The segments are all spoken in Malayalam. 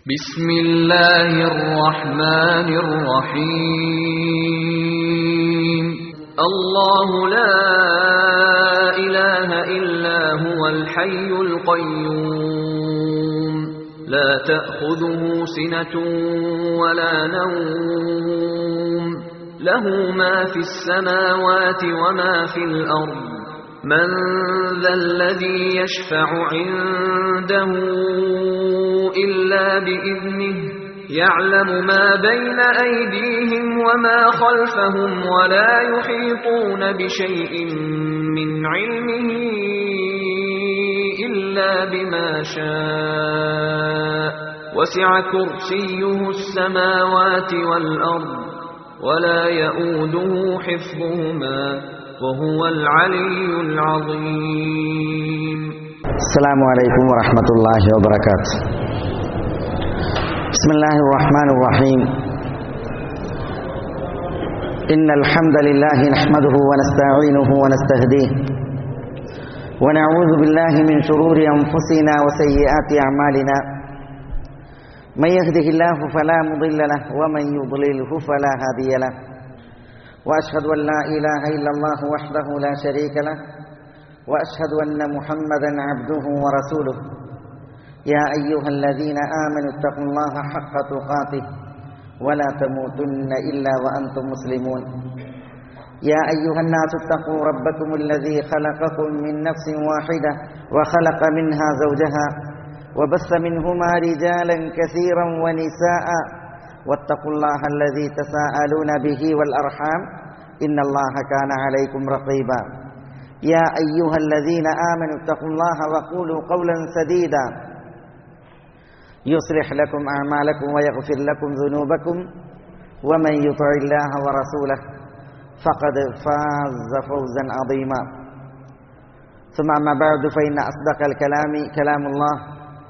بسم الله الرحمن الرحيم الله لا إله إلا هو الحي القيوم لا تأخذه سنة ولا نوم له ما في السماوات وما في الأرض من ذا الذي يشفع عنده إلا بإذنه يعلم ما بين أيديهم وما خلفهم ولا يحيطون بشيء من علمه إلا بما شاء وسع كرسيه السماوات والأرض ولا يؤوده حفظهما وهو العلي العظيم. السلام عليكم ورحمة الله وبركاته. بسم الله الرحمن الرحيم. إن الحمد لله نحمده ونستعينه ونستهديه ونعوذ بالله من شرور أنفسنا وسيئات أعمالنا من يهده الله فلا مضل له ومن يضلله فلا هادي له وأشهد أن لا إله إلا الله وحده لا شريك له وأشهد أن محمدا عبده ورسوله يا أيها الذين آمنوا اتقوا الله حق تقاته ولا تموتن إلا وأنتم مسلمون يا أيها الناس اتقوا ربكم الذي خلقكم من نفس واحدة وخلق منها زوجها وبث منهما رجالا كثيرا ونساء واتقوا الله الذي تساءلون به والأرحام إن الله كان عليكم رقيبا يا أيها الذين آمنوا اتقوا الله وقولوا قولا سديدا يصلح لكم أعمالكم ويغفر لكم ذنوبكم ومن يطع الله ورسوله فقد فاز فوزا عظيما ثم أما بعد فإن أصدق الكلام كلام الله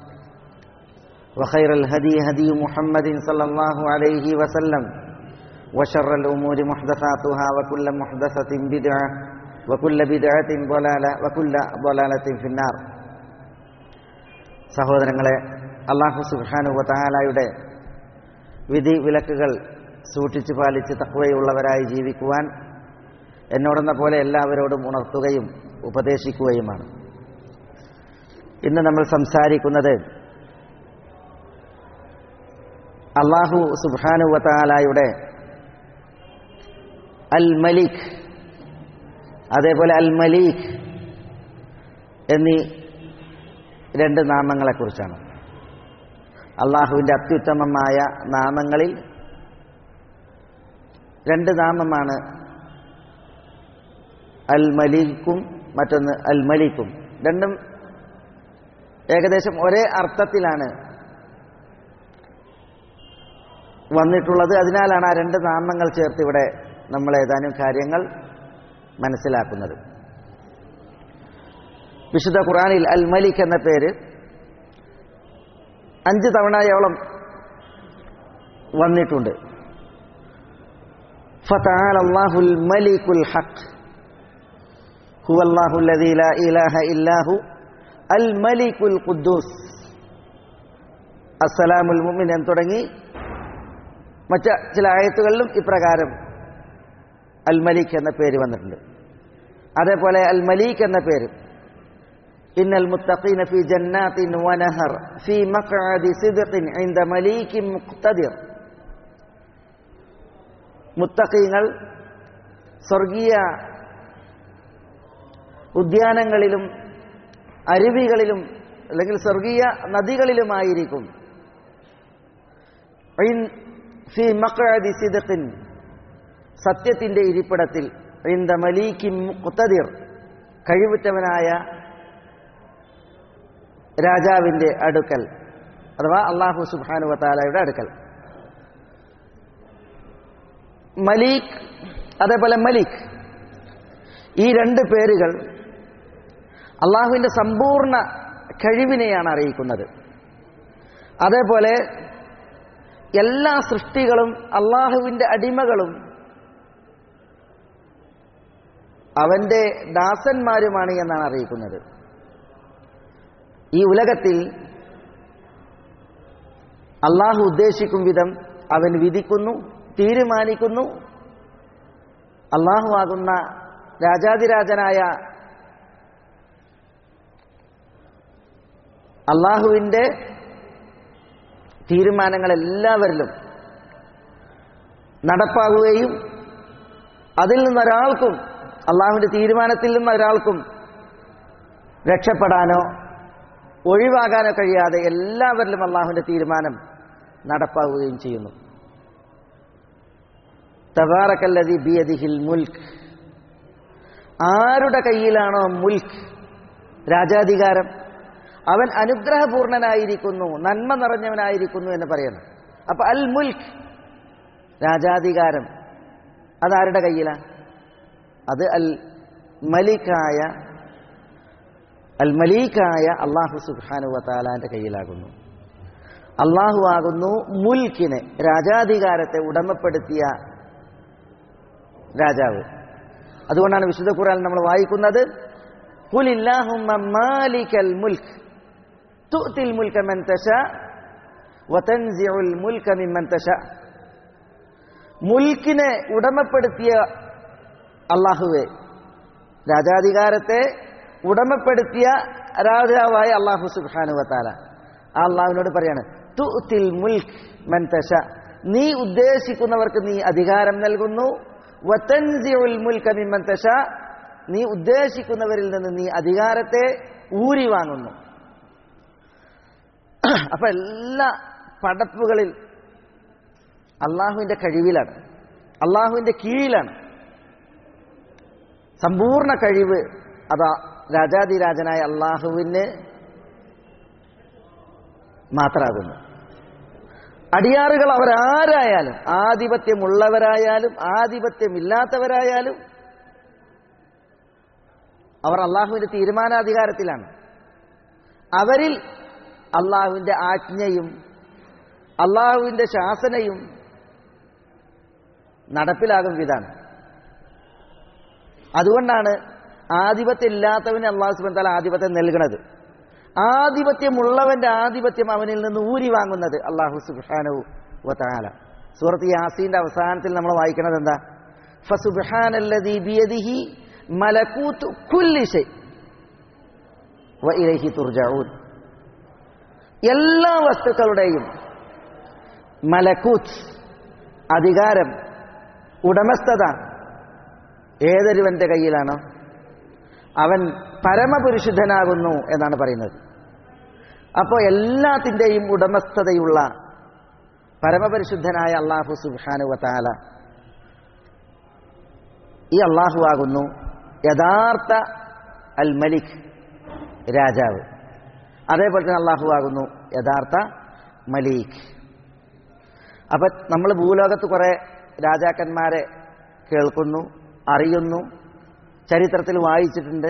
وخير الهدي هدي محمد صلى الله عليه وسلم وشر الأمور محدثاتها وكل محدثة بدعة وكل بدعة ضلالة وكل ضلالة في النار. സഹോദരങ്ങളെ, അല്ലാഹു സുബ്ഹാനഹു വ തആലയുടെ വിധി വിലക്കുകൾ സൂക്ഷിച്ചു പാലിച്ച് തഖ്വയുള്ളവരായി ജീവിക്കുവാൻ എന്നോടെന്ന പോലെ എല്ലാവരോടും ഉണർത്തുകയും ഉപദേശിക്കുകയുമാണ്. ഇന്ന് നമ്മൾ സംസാരിക്കുന്നത് അല്ലാഹു സുബ്ഹാനഹു വ തആലയുടെ അൽ മലിക്, അതേപോലെ അൽ മലീക് എന്നീ രണ്ട് നാമങ്ങളെക്കുറിച്ചാണ്. അള്ളാഹുവിൻ്റെ അത്യുത്തമമായ നാമങ്ങളിൽ രണ്ട് നാമമാണ് അൽ മലീക്കും മറ്റൊന്ന് അൽ മലിക്കും. രണ്ടും ഏകദേശം ഒരേ അർത്ഥത്തിലാണ് വന്നിട്ടുള്ളത്. അതിനാലാണ് ആ രണ്ട് നാമങ്ങൾ ചേർത്ത് ഇവിടെ നമ്മൾ ഏതാനും കാര്യങ്ങൾ മനസ്സിലാക്കുന്നത്. വിശുദ്ധ ഖുർആനിൽ അൽ മലിക് എന്ന പേര് 5 തവണയോളം വന്നിട്ടുണ്ട്. ഫതആല അല്ലാഹുൽ മലികുൽ ഹഖ് ഹുവല്ലാഹു അല്ലദീ ലാ ഇലാഹ ഇല്ലാഹു അൽ മലികുൽ ഖുദ്ദൂസ് അസ്സലാമുൽ മുഅ്മിൻ എന്ന് തുടങ്ങി മറ്റ് ചില ആയത്തുകളിലും ഇപ്രകാരം അൽ മലിക് എന്ന പേര് വന്നിട്ടുണ്ട്. അതേപോലെ അൽ മലീക് എന്ന പേര് ഇന്നൽ മുത്തഖീന ഫീ ജന്നാത്തിൻ വനഹർ ഫീ മഖ്അദി സിദ്ഖിൻ ഇൻദ മലീകിൻ മുഖ്തദിർ. മുത്തഖീങ്ങൾ സ്വർഗീയ ഉദ്യാനങ്ങളിലും അരുവികളിലും അല്ലെങ്കിൽ സ്വർഗീയ നദികളിലുമായിരിക്കും. ഫീ മഖ്അദി സിദ്ഖിൻ, സത്യത്തിന്റെ ഇരിപ്പിടത്തിൽ, ഇൻദ മലീകിൻ മുഖ്തദിർ, കഴിവുറ്റവനായ രാജാവിന്റെ അടുക്കൽ, അഥവാ അല്ലാഹു സുബ്ഹാനഹു വ തആലയുടെ അടുക്കൽ. മലീക് അതേപോലെ മലിക്, ഈ രണ്ട് പേരുകൾ അള്ളാഹുവിൻ്റെ സമ്പൂർണ്ണ കഴിവിനെയാണ് അറിയിക്കുന്നത്. അതേപോലെ എല്ലാ സൃഷ്ടികളും അള്ളാഹുവിൻ്റെ അടിമകളും അവൻ്റെ ദാസന്മാരുമാണ് എന്നാണ് അറിയിക്കുന്നത്. ഈ ഉലകത്തിൽ അള്ളാഹു ഉദ്ദേശിക്കും വിധം അവൻ വിധിക്കുന്നു, തീരുമാനിക്കുന്നു. അള്ളാഹു ആകുന്ന രാജാതിരാജനായ അള്ളാഹുവിൻ്റെ തീരുമാനങ്ങൾ എല്ലാവരിലും നടപ്പാകുകയും അതിൽ നിന്നൊരാൾക്കും, അള്ളാഹുവിൻ്റെ തീരുമാനത്തിൽ നിന്നൊരാൾക്കും രക്ഷപ്പെടാനോ ഒഴിവാകാനോ കഴിയാതെ എല്ലാവരിലും അള്ളാഹുവിൻ്റെ തീരുമാനം നടപ്പാവുകയും ചെയ്യുന്നു. തബാറക്കല്ലദീ ബിയദിഹിൽ മുൽക്ക്, ആരുടെ കയ്യിലാണോ മുൽക്ക്, രാജാധികാരം, അവൻ അനുഗ്രഹപൂർണനായിരിക്കുന്നു, നന്മ നിറഞ്ഞവനായിരിക്കുന്നു എന്ന് പറയുന്നു. അപ്പൊ അൽ മുൽക്ക്, രാജാധികാരം, അതാരുടെ കയ്യിലാണ്? അത് അൽ മലീക്കായ അല്ലാഹു സുബ്ഹാനഹു വ തആലാന്റെ കയ്യിലാകുന്നു. അല്ലാഹു ആകുന്നു മുൽക്കിനെ, രാജാധികാരത്തെ ഉടമപ്പെടുത്തിയ രാജാവ്. അതുകൊണ്ടാണ് വിശുദ്ധ ഖുർആനിൽ നമ്മൾ വായിക്കുന്നത്, ഖുലില്ലാഹുമ്മ മാലികൽ മുൽക്ക് തുഅ്തിൽ മുൽക മൻ തശാ വതൻസിഉൽ മുൽക മിമ്മൻ തശാ. മുൽക്കിനെ ഉടമപ്പെടുത്തിയ അല്ലാഹുവേ, രാജാധികാരത്തെ ഉടമപ്പെടുത്തിയ രാജാവായ അല്ലാഹു സുബ്ഹാനഹു വ തആല, ആ അല്ലാഹുവിനോട് പറയാണ്, തുഅ്തിൽ മുൽക മൻ തശാ, നീ ഉദ്ദേശിക്കുന്നവർക്ക് നീ അധികാരം നൽകുന്നു, വതൻസിഉൽ മുൽക മിമ്മൻ തശാ, നീ ഉദ്ദേശിക്കുന്നവരിൽ നിന്ന് നീ അധികാരത്തെ ഊരി വാങ്ങുന്നു. അപ്പൊ എല്ലാ പടപ്പുകളിൽ അള്ളാഹുവിന്റെ കഴിവിലാണ്, അള്ളാഹുവിന്റെ കീഴിലാണ്. സമ്പൂർണ്ണ കഴിവ് അതാ രാജാതിരാജനായ അള്ളാഹുവിന് മാത്രമാകുന്നു. അടിയാറുകൾ അവരാരായാലും, ആധിപത്യമുള്ളവരായാലും ആധിപത്യമില്ലാത്തവരായാലും, അവർ അള്ളാഹുവിന്റെ തീരുമാനാധികാരത്തിലാണ്. അവരിൽ അള്ളാഹുവിന്റെ ആജ്ഞയും അള്ളാഹുവിന്റെ ശാസനയും നടപ്പിലാകും വിധാനം. അതുകൊണ്ടാണ് ആധിപത്യം ഇല്ലാത്തവന് അള്ളാഹു സുബ്ഹാനഹു വ തആല ആധിപത്യം നൽകുന്നത്. ആധിപത്യമുള്ളവന്റെ ആധിപത്യം അവനിൽ നിന്ന് ഊരി വാങ്ങുന്നത് അള്ളാഹു സുബ്ഹാനഹു വ തആല. സൂറത്ത് യാസീന്റെ അവസാനത്തിൽ നമ്മൾ വായിക്കുന്നത് എന്താ? ഫസുബ്ഹാനല്ലദീ ബിയദിഹി മലകൂതു കുല്ലി ശൈ വ ഇലൈഹി തുർജഊൻ. എല്ലാ വസ്തുക്കളുടെയും മലകൂത്ത്, അധികാരം, ഉടമസ്ഥത ഏതൊരുവന്റെ കയ്യിലാണോ അവൻ പരമപരിശുദ്ധനാകുന്നു എന്നാണ് പറയുന്നത്. അപ്പോൾ എല്ലാത്തിൻ്റെയും ഉടമസ്ഥതയുള്ള പരമപരിശുദ്ധനായ അല്ലാഹു സുബ്ഹാനഹു വ തആല, ഈ അല്ലാഹു ആകുന്നു യഥാർത്ഥ അൽ മലിക്, രാജാവ്. അതേപോലെ തന്നെ അല്ലാഹു ആകുന്നു യഥാർത്ഥ മലീക്. അപ്പം നമ്മൾ ഭൂലോകത്ത് കുറേ രാജാക്കന്മാരെ കേൾക്കുന്നു, അറിയുന്നു, ചരിത്രത്തിൽ വായിച്ചിട്ടുണ്ട്.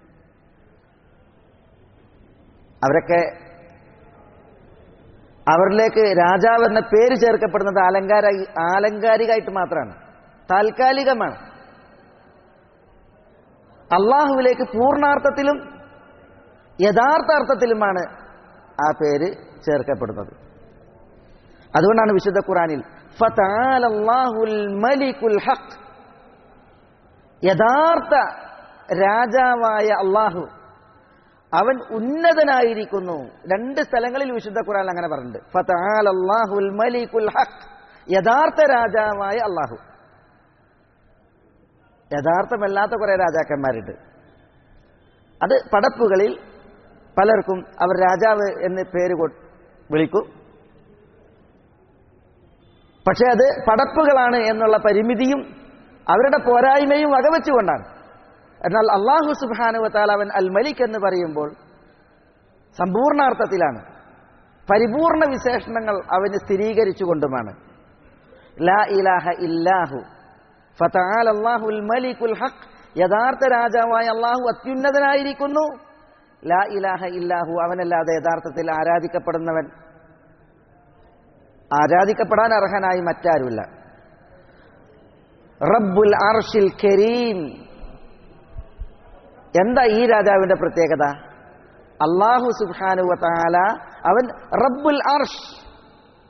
അവരിലേക്ക് രാജാവ് എന്ന പേര് ചേർക്കപ്പെടുന്നത് ആലങ്കാരികമായിട്ട് മാത്രമാണ്, താൽക്കാലികമാണ്. അള്ളാഹുവിലേക്ക് പൂർണ്ണാർത്ഥത്തിലും യഥാർത്ഥ അർത്ഥത്തിലുമാണ് ആ പേര് ചേർക്കപ്പെടുന്നത്. അതുകൊണ്ടാണ് വിശുദ്ധ ഖുർആനിൽ ഫതആലല്ലാഹുൽ മലികുൽ ഹഖ്, യഥാർത്ഥ രാജാവായ അള്ളാഹു അവൻ ഉന്നതനായിരിക്കുന്നു. രണ്ട് സ്ഥലങ്ങളിൽ വിശുദ്ധ ഖുർആനിൽ അങ്ങനെ പറഞ്ഞിട്ടുണ്ട്. ഫതആലല്ലാഹുൽ മലികുൽ ഹഖ്, യഥാർത്ഥ രാജാവായ അള്ളാഹു. യഥാർത്ഥമല്ലാത്ത കുറെ രാജാക്കന്മാരുണ്ട്. അത് പടപ്പുകളിൽ പലർക്കും അവർ രാജാവ് എന്ന് പേര് വിളിക്കും. പക്ഷെ അത് പടപ്പുകളാണ് എന്നുള്ള പരിമിതിയും അവരുടെ പോരായ്മയും വകവെച്ചുകൊണ്ടാണ്. എന്നാൽ അല്ലാഹു സുബ്ഹാനഹു വ തആല അവൻ അൽ മലിക് എന്ന് പറയുമ്പോൾ സമ്പൂർണ്ണാർത്ഥത്തിലാണ്, പരിപൂർണ വിശേഷണങ്ങൾ അവന് സ്ഥിരീകരിച്ചുകൊണ്ടുമാണ്. ലാ ഇലാഹ ഇല്ലാഹു ഫതആലല്ലാഹുൽ മലികുൽ ഹഖ്, യഥാർത്ഥ രാജാവായ അല്ലാഹു അത്യുന്നതനായിരിക്കുന്നു. ലാ ഇലാഹ ഇല്ലാഹു, അവനല്ലാതെ യഥാർത്ഥത്തിൽ ആരാധിക്കപ്പെടാൻ അർഹനായി മറ്റാരുമില്ല. റബ്ബുൽ അർശിൽ കരീം, എന്താ ഈ രാജാവിന്റെ പ്രത്യേകത? അല്ലാഹു സുബ്ഹാനഹു വ തആല അവൻ റബ്ബുൽ അർഷ്,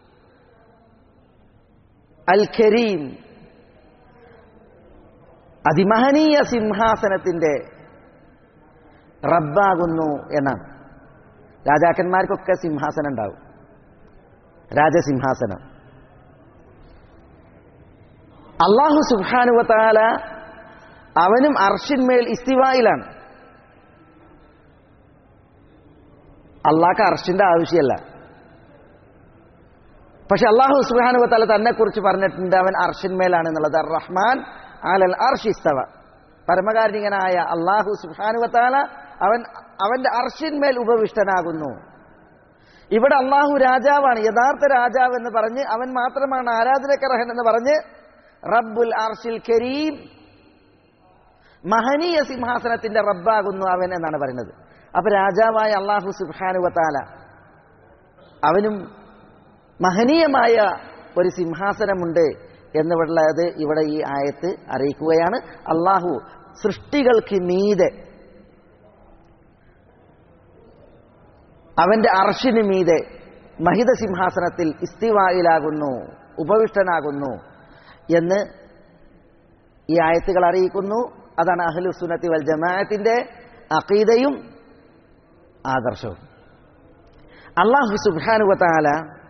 അൽ കരീം, അതിമഹനീയ സിംഹാസനത്തിന്റെ റബ്ബാകുന്നു എന്നാണ്. രാജാക്കന്മാർക്കൊക്കെ സിംഹാസനം ഉണ്ടാവും, രാജസിംഹാസനം. അല്ലാഹു സുബ്ഹാനഹു വ തആല അവനും അർശിന്മേൽ ഇസ്തിവായിലാണ്. അള്ളാഹ്ക്ക് അർശിന്റെ ആവശ്യമല്ല. പക്ഷെ അല്ലാഹു സുബ്ഹാനഹു വ തആല തന്നെ കുറിച്ച് പറഞ്ഞിട്ടുണ്ട് അവൻ അർശിന്മേലാണ് എന്നുള്ളത്. അർ റഹ്മാൻ അലൽ അർശി ഇസ്തവ. പരമകാരുണികനായ അല്ലാഹു സുബ്ഹാനഹു വ തആല അവന്റെ അർശിന്മേൽ ഉപവിഷ്ടനാകുന്നു. ഇവിടെ അല്ലാഹു രാജാവാണ്, യഥാർത്ഥ രാജാവ് എന്ന് പറഞ്ഞ് അവൻ മാത്രമാണ് ആരാധനക്കർഹൻ എന്ന് പറഞ്ഞ് റബ്ബുൽ അർശിൽ കരീം, മഹനീയ സിംഹാസനത്തിന്റെ റബ്ബാകുന്നു അവൻ എന്നാണ് പറയുന്നത്. അപ്പൊ രാജാവായ അല്ലാഹു സുബ്ഹാനഹു വ തആല അവനും മഹനീയമായ ഒരു സിംഹാസനമുണ്ട് എന്നുള്ളത് ഇവിടെ ഈ ആയത്ത് അറിയിക്കുകയാണ്. അല്ലാഹു സൃഷ്ടികൾക്ക് മീതെ, അവന്റെ അർശിന് മീതെ മഹിത സിംഹാസനത്തിൽ ഇസ്തിവായിലാകുന്നു, ഉപവിഷ്ടനാകുന്നു എന്ന് ഈ ആയത്തുകൾ അറിയിക്കുന്നു. അതാണ് അഹ്ലു സുന്നത്തി വൽ ജമാഅത്തിന്റെ അഖീദയും ആദർശവും. അല്ലാഹു സുബ്ഹാനഹു വ തആല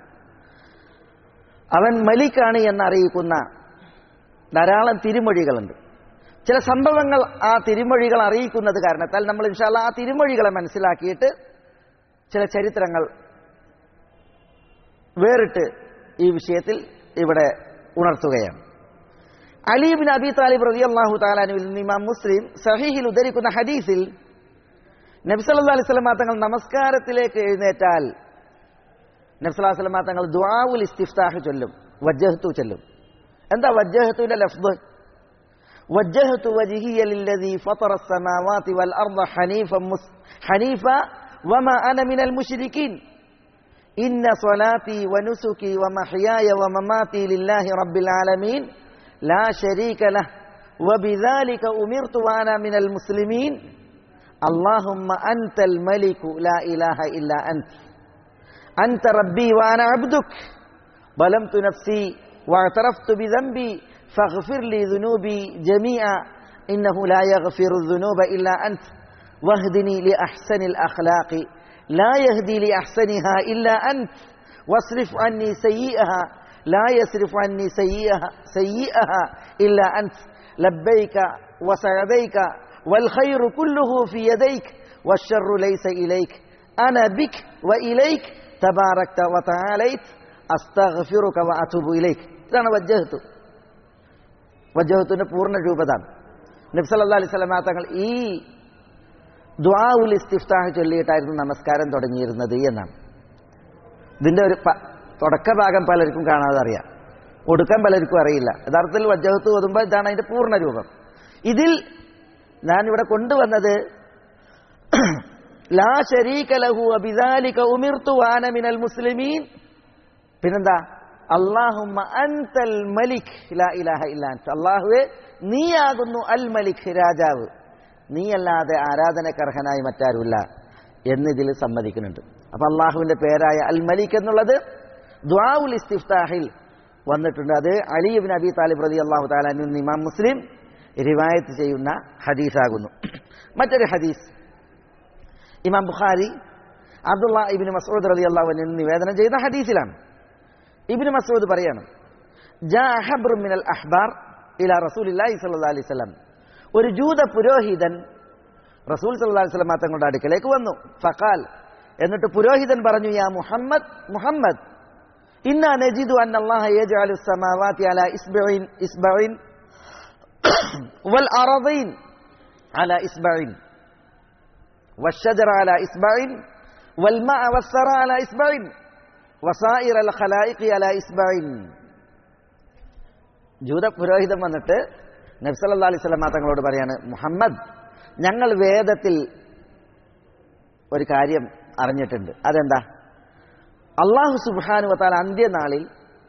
അവൻ മലിക്കാണ് എന്നറിയിക്കുന്ന ധാരാളം തിരുമൊഴികളുണ്ട്. ചില സംഭവങ്ങൾ ആ തിരുമൊഴികൾ അറിയിക്കുന്നത് കാരണത്താൽ നമ്മൾ ഇൻഷാ അല്ലാഹ് ആ തിരുമൊഴികളെ മനസ്സിലാക്കിയിട്ട് ചില ചരിത്രങ്ങൾ വേറിട്ട് ഈ വിഷയത്തിൽ ഇവിടെ ഉണർത്തുകയാണ്. അലി ഇബ്നു അബി താലിബ് റളിയല്ലാഹു തആല അൻഹുവിൽ നിന്ന് ഇമാം മുസ്ലിം സഹീഹിൽ ഉദ്ധരിക്കുന്ന ഹദീസിൽ നബി സല്ലല്ലാഹു അലൈഹി വസല്ലം തങ്ങൾ നമസ്കാരത്തിലേക്ക് എഴുന്നേറ്റാൽ നബി സല്ലല്ലാഹു അലൈഹി വസല്ലം തങ്ങൾ ദുആഉൽ ഇസ്തിഫ്താഹ് ചൊല്ലും, വജ്ജഹ്തു ചൊല്ലും. എന്താ വജ്ജഹ്തുവിന്റെ ലഫ്ദ്? വജ്ജഹ്തു വജ്ഹിയ ലില്ലദീ ഫതറ അസ്സമാവാതി വൽ അർദ ഹനീഫ വമാ അന മിനൽ മുശ്രികീൻ ഇന്ന സ്വലാത്തി വനുസുകി വമഹ്യായ വമമാതി ലില്ലാഹി റബ്ബിൽ ആലമീൻ ലാ ശരീക ലഹ് വബിദാലിക ഉമിർതു വഅന മിനൽ മുസ്ലിമീൻ അല്ലാഹുമ്മ അൻതൽ മലികു ലാ ഇലാഹ ഇല്ലാ അൻത റബ്ബി വഅന അബ്ദുക് ظلمت نفسي واعترفت بذنبي فاغفر لي ذنوبي جميعا إنه لا يغفر الذنوب إلا أنت واهدني لأحسن الأخلاق لا يهدي لأحسنها إلا أنت واصرف عني سيئها لا يصرف عني سيئها إلا أنت لبيك وسعديك والخير كله في يديك والشر ليس إليك أنا بك وإليك تباركت وتعاليت അസ്തഗ്ഫിറുക വഅതൂബു ഇലൈക്. ഇതാണ് വജ്ജഹ്തു. വജ്ജഹ്തുവിന്റെ പൂർണ്ണ രൂപതാണ്. നബി സല്ലല്ലാഹു അലൈഹി വസല്ലം തങ്ങൾ ഈ ദുആഉൽ ഇസ്തിഫ്താഹ് ചൊല്ലിയിട്ടായിരുന്നു നമസ്കാരം തുടങ്ങിയിരുന്നത് എന്നാണ്. ഇതിന്റെ ഒരു തുടക്ക ഭാഗം പലർക്കും കാണാതെ അറിയാം, ഒടുക്കം പലർക്കും അറിയില്ല. യഥാർത്ഥത്തിൽ വജ്ജഹ്തു ഓതുമ്പോൾ ഇതാണ് അതിന്റെ പൂർണ്ണ രൂപം. ഇതിൽ ഞാൻ ഇവിടെ കൊണ്ടുവന്നത് ലാ ശരീക ലഹു വബിദാലിക ഉമിർതു വഅന മിനൽ മുസ്ലിമീൻ, പിന്നെന്താ അല്ലാഹുമ്മ അൻതൽ മലിക് ലാ ഇലാഹ ഇല്ലാ അൻത, അല്ലാഹുവേ നീയാകുന്നു അൽ മലിക് രാജാവ്, നീയല്ലാതെ ആരാധനക്കർഹനായി മറ്റാരുമില്ല എന്നിതിൽ സമ്മതിക്കുന്നുണ്ട്. അപ്പൊ അള്ളാഹുവിന്റെ പേരായ അൽ മലിക് എന്നുള്ളത് ദുആഉൽ ഇസ്തിഫ്താഹിൽ വന്നിട്ടുണ്ട്. അത് അലി ഇബ്നു അബി താലിബ് റളിയല്ലാഹു തആല അൻഹു ഇമാം മുസ്ലിം റിവായത്ത് ചെയ്യുന്ന ഹദീസാകുന്നു. മറ്റൊരു ഹദീസ് ഇമാം ബുഖാരി അബ്ദുല്ലാ ഇബ്നു മസ്ഊദ് റളിയല്ലാഹു അൻഹു നിവേദനം ചെയ്യുന്ന ഹദീസിലാണ്. ഇബ്നു മസ്ഊദ് പറയാണ്, ജാ ഹബ്റു മിനൽ അഹ്ബാർ ഇലാ റസൂലില്ലാഹി സ്വല്ലല്ലാഹു അലൈഹി വസല്ലം, ഒരു ജൂത പുരോഹിതൻ റസൂൽ സല്ലല്ലാഹു അലൈഹി വസല്ലം തങ്ങളുടെ അടുക്കലേക്ക് വന്നു. ഫഖാൽ, എന്നിട്ട് പുരോഹിതൻ പറഞ്ഞു, യാ മുഹമ്മദ്, മുഹമ്മദ്, ഇന്നാ നജിദു അന്ന അല്ലാഹ യജ്അലു സ്സമാവാതി അലാ ഇസ്ബഇൻ വൽ അർദീൻ അലാ ഇസ്ബഇൻ والشجر على إصبع والماء والثرى على إصبع وسائر الخلائق على إصبع. ജൂത പുരോഹിതൻ വന്നിട്ട് നബി സല്ലല്ലാഹു അലൈഹി വസല്ലം തങ്ങളോട് പറയാണ്, മുഹമ്മദ്, ഞങ്ങൾ വേദത്തിൽ ഒരു കാര്യം അറിഞ്ഞിട്ടുണ്ട്. അതെന്താ? അല്ലാഹു സുബ്ഹാനഹു വ തആല അന്ത്യനാളിൽ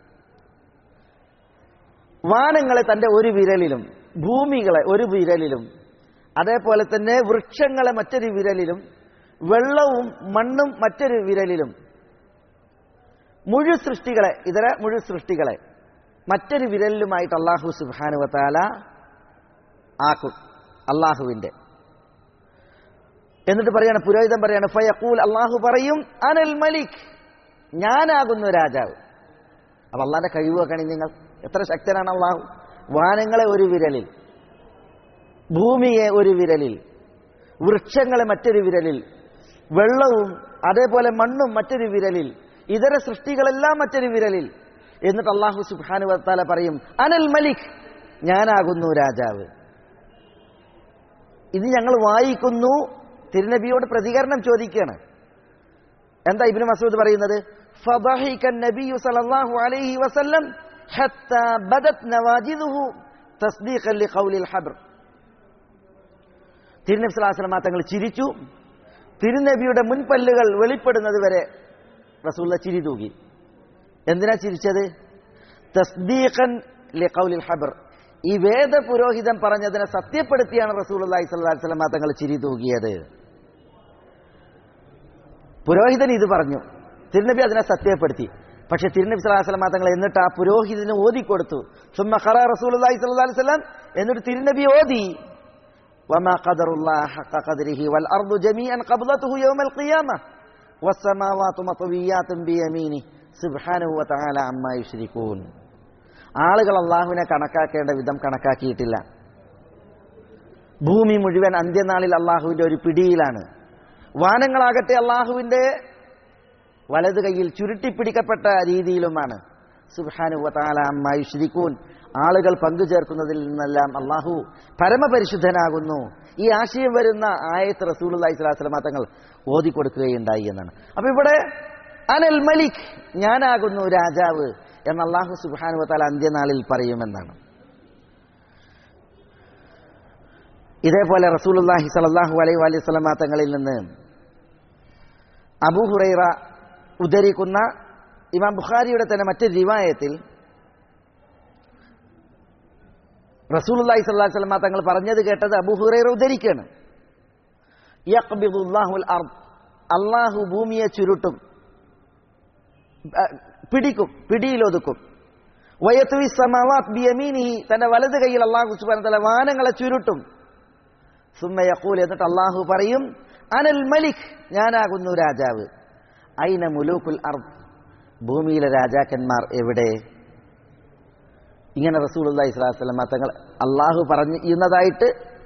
വാനങ്ങളെ തന്റെ ഒരു വിരലിലും ഭൂമികളെ ഒരു വിരലിലും അതേപോലെ തന്നെ വൃക്ഷങ്ങളെ മറ്റൊരു വിരലിലും വെള്ളവും മണ്ണും മറ്റൊരു വിരലിലും മുഴു സൃഷ്ടികളെ ഇതര മുഴു സൃഷ്ടികളെ മറ്റൊരു വിരലിലുമായിട്ട് അല്ലാഹു സുബ്ഹാനഹു വ തആല ആക്കും, അല്ലാഹുവിന്റെ. എന്നിട്ട് പറയാണ്, പുരോഹിതൻ പറയാണ്, ഫയഖൂൽ, അല്ലാഹു പറയും, അനൽ മലിക്, ഞാനാകുന്നു രാജാവ്. അപ്പൊ അള്ളാന്റെ കഴിവ് നോക്കണേ നിങ്ങൾ, എത്ര ശക്തനാണ് അല്ലാഹു. വാനങ്ങളെ ഒരു വിരലിൽ, ഭൂമിയെ ഒരു വിരലിൽ, വൃക്ഷങ്ങളെ മറ്റൊരു വിരലിൽ, വെള്ളവും അതേപോലെ മണ്ണും മറ്റൊരു വിരലിൽ, ഇതര സൃഷ്ടികളെല്ലാം മറ്റൊരു വിരലിൽ. എന്നിട്ട് അല്ലാഹു സുബ്ഹാനഹു വ തആല പറയും, അനൽ മലിക്, ഞാനാകുന്നു രാജാവ്. ഇത് ഞങ്ങൾ വായിക്കുന്നു, തിരുനബിയോട് പ്രതികരണം ചോദിക്കുകയാണ്. എന്താ ഇബ്നു മസ്ഊദ് പറയുന്നത്? ഫദഹിക നബിയു സല്ലല്ലാഹു അലൈഹി വസല്ലം ഹത്താ ബദത് നവാജിദുഹു തസ്ദീഖൻ ലിഖൗലിൽ ഹബ്ർ. തിരുനബി സ്വല്ലല്ലാഹു അലൈഹി വസല്ലം തങ്ങൾ ചിരിച്ചു. തിരുനബിയുടെ മുൻപല്ലുകൾ വെളിപ്പെടുന്നത് വരെ റസൂലുള്ള ചിരി തൂകി. എന്തിനാ ചിരിച്ചത്? തസ്ദീഖൻ ലിഖൗലിൽ ഹബ്ർ, ഈ വേദ പുരോഹിതൻ പറഞ്ഞതിനെ സത്യപ്പെടുത്തിയാണ് റസൂലുള്ളാഹി സ്വല്ലല്ലാഹു അലൈഹി വസല്ലം തങ്ങൾ ചിരി തൂകിയത്. പുരോഹിതൻ ഇത് പറഞ്ഞു, തിരുനബി അതിനെ സത്യപ്പെടുത്തി. പക്ഷെ തിരുനബി സ്വല്ലല്ലാഹു അലൈഹി വസല്ലം തങ്ങൾ എന്നിട്ട് ആ പുരോഹിതന് ഓതിക്കൊടുത്തു. സുമ്മ ഖറഅ റസൂലുള്ളാഹി സ്വല്ലല്ലാഹു അലൈഹി വസല്ലം, എന്നിട്ട് തിരുനബി ഓതി, വമാ ഖദറുല്ലാഹ ഹഖ ഖദ്രിഹി വൽ അർദു ജമീഅൻ ഖബ്ളതുഹു യൗമൽ ഖിയാമah വസ്സമാവാതു മത്വിയാത്തുൻ ബിയമീനിഹി സുബ്ഹാനഹു വ തആല അമ്മാ യുശ്രികൂൻ. ആളുകൾ അള്ളാഹുവിനെ കണക്കാക്കേണ്ട വിധം കണക്കാക്കിയിട്ടില്ല. ഭൂമി മുഴുവൻ അന്ത്യനാളിൽ അള്ളാഹുവിന്റെ ഒരു പിടിയിലാണ്. വാനങ്ങളാകട്ടെ അള്ളാഹുവിന്റെ വലത് കൈയിൽ ചുരുട്ടിപ്പിടിക്കപ്പെട്ട രീതിയിലുമാണ്. സുബ്ഹാനഹു വ തആല അമ്മാ യുശ്രികൂൻ. ആളുകൾ പങ്കുചേർക്കുന്നതിൽ നിന്നെല്ലാം അള്ളാഹു പരമപരിശുദ്ധനാകുന്നു. ഈ ആശയം വരുന്ന ആയത്ത് റസൂലുള്ളാഹി സ്വല്ലല്ലാഹു അലൈഹി വസല്ലം തങ്ങൾ ഓതിക്കൊടുക്കുകയുണ്ടായി എന്നാണ്. അപ്പൊ ഇവിടെ അനൽ മലിക്, ഞാനാകുന്നു രാജാവ് എന്ന് അല്ലാഹു സുബ്ഹാനഹു വ തആല അന്ത്യനാളിൽ പറയുമെന്നാണ്. ഇതേപോലെ റസൂലുള്ളാഹി സ്വല്ലല്ലാഹു അലൈഹി വസല്ലം തങ്ങളിൽ നിന്ന് അബൂ ഹുറൈറ ഉദ്ധരിക്കുന്ന ഇമാം ബുഖാരിയുടെ തന്നെ മറ്റൊരു റിവായത്തിൽ റസൂലുള്ളാഹി സ്വല്ലല്ലാഹു അലൈഹി വസല്ലം തങ്ങൾ പറഞ്ഞത് കേട്ടത് അബൂ ഹുറൈറ ഉദ്ധരിക്കുകയാണ്. യഖ്ബിദുല്ലാഹുൽ അർദ്, അല്ലാഹു ഭൂമിയെ ചുരുട്ടും, പിടിക്കും, പിടിയിലൊതുക്കും. വയത്വി സമാവാത് ബിയമീനിഹി, തന്റെ വലത് കൈയിൽ അല്ലാഹു സുബ്ഹാനഹു വ തആല വാനങ്ങളെ ചുരുട്ടും. സുമ്മ യഖൂൽ, എന്നിട്ട് അല്ലാഹു പറയും, അനൽ മലിക്, ഞാനാകുന്നു രാജാവ്. ഐന മുലൂകുൽ അർദ്, ഭൂമിയിലെ രാജാക്കന്മാർ എവിടെ? ഇങ്ങനെ റസൂലുള്ളാഹി സ്വല്ലല്ലാഹു അലൈഹി വസല്ലം തങ്ങൾ അല്ലാഹു പറഞ്ഞതായിട്ട്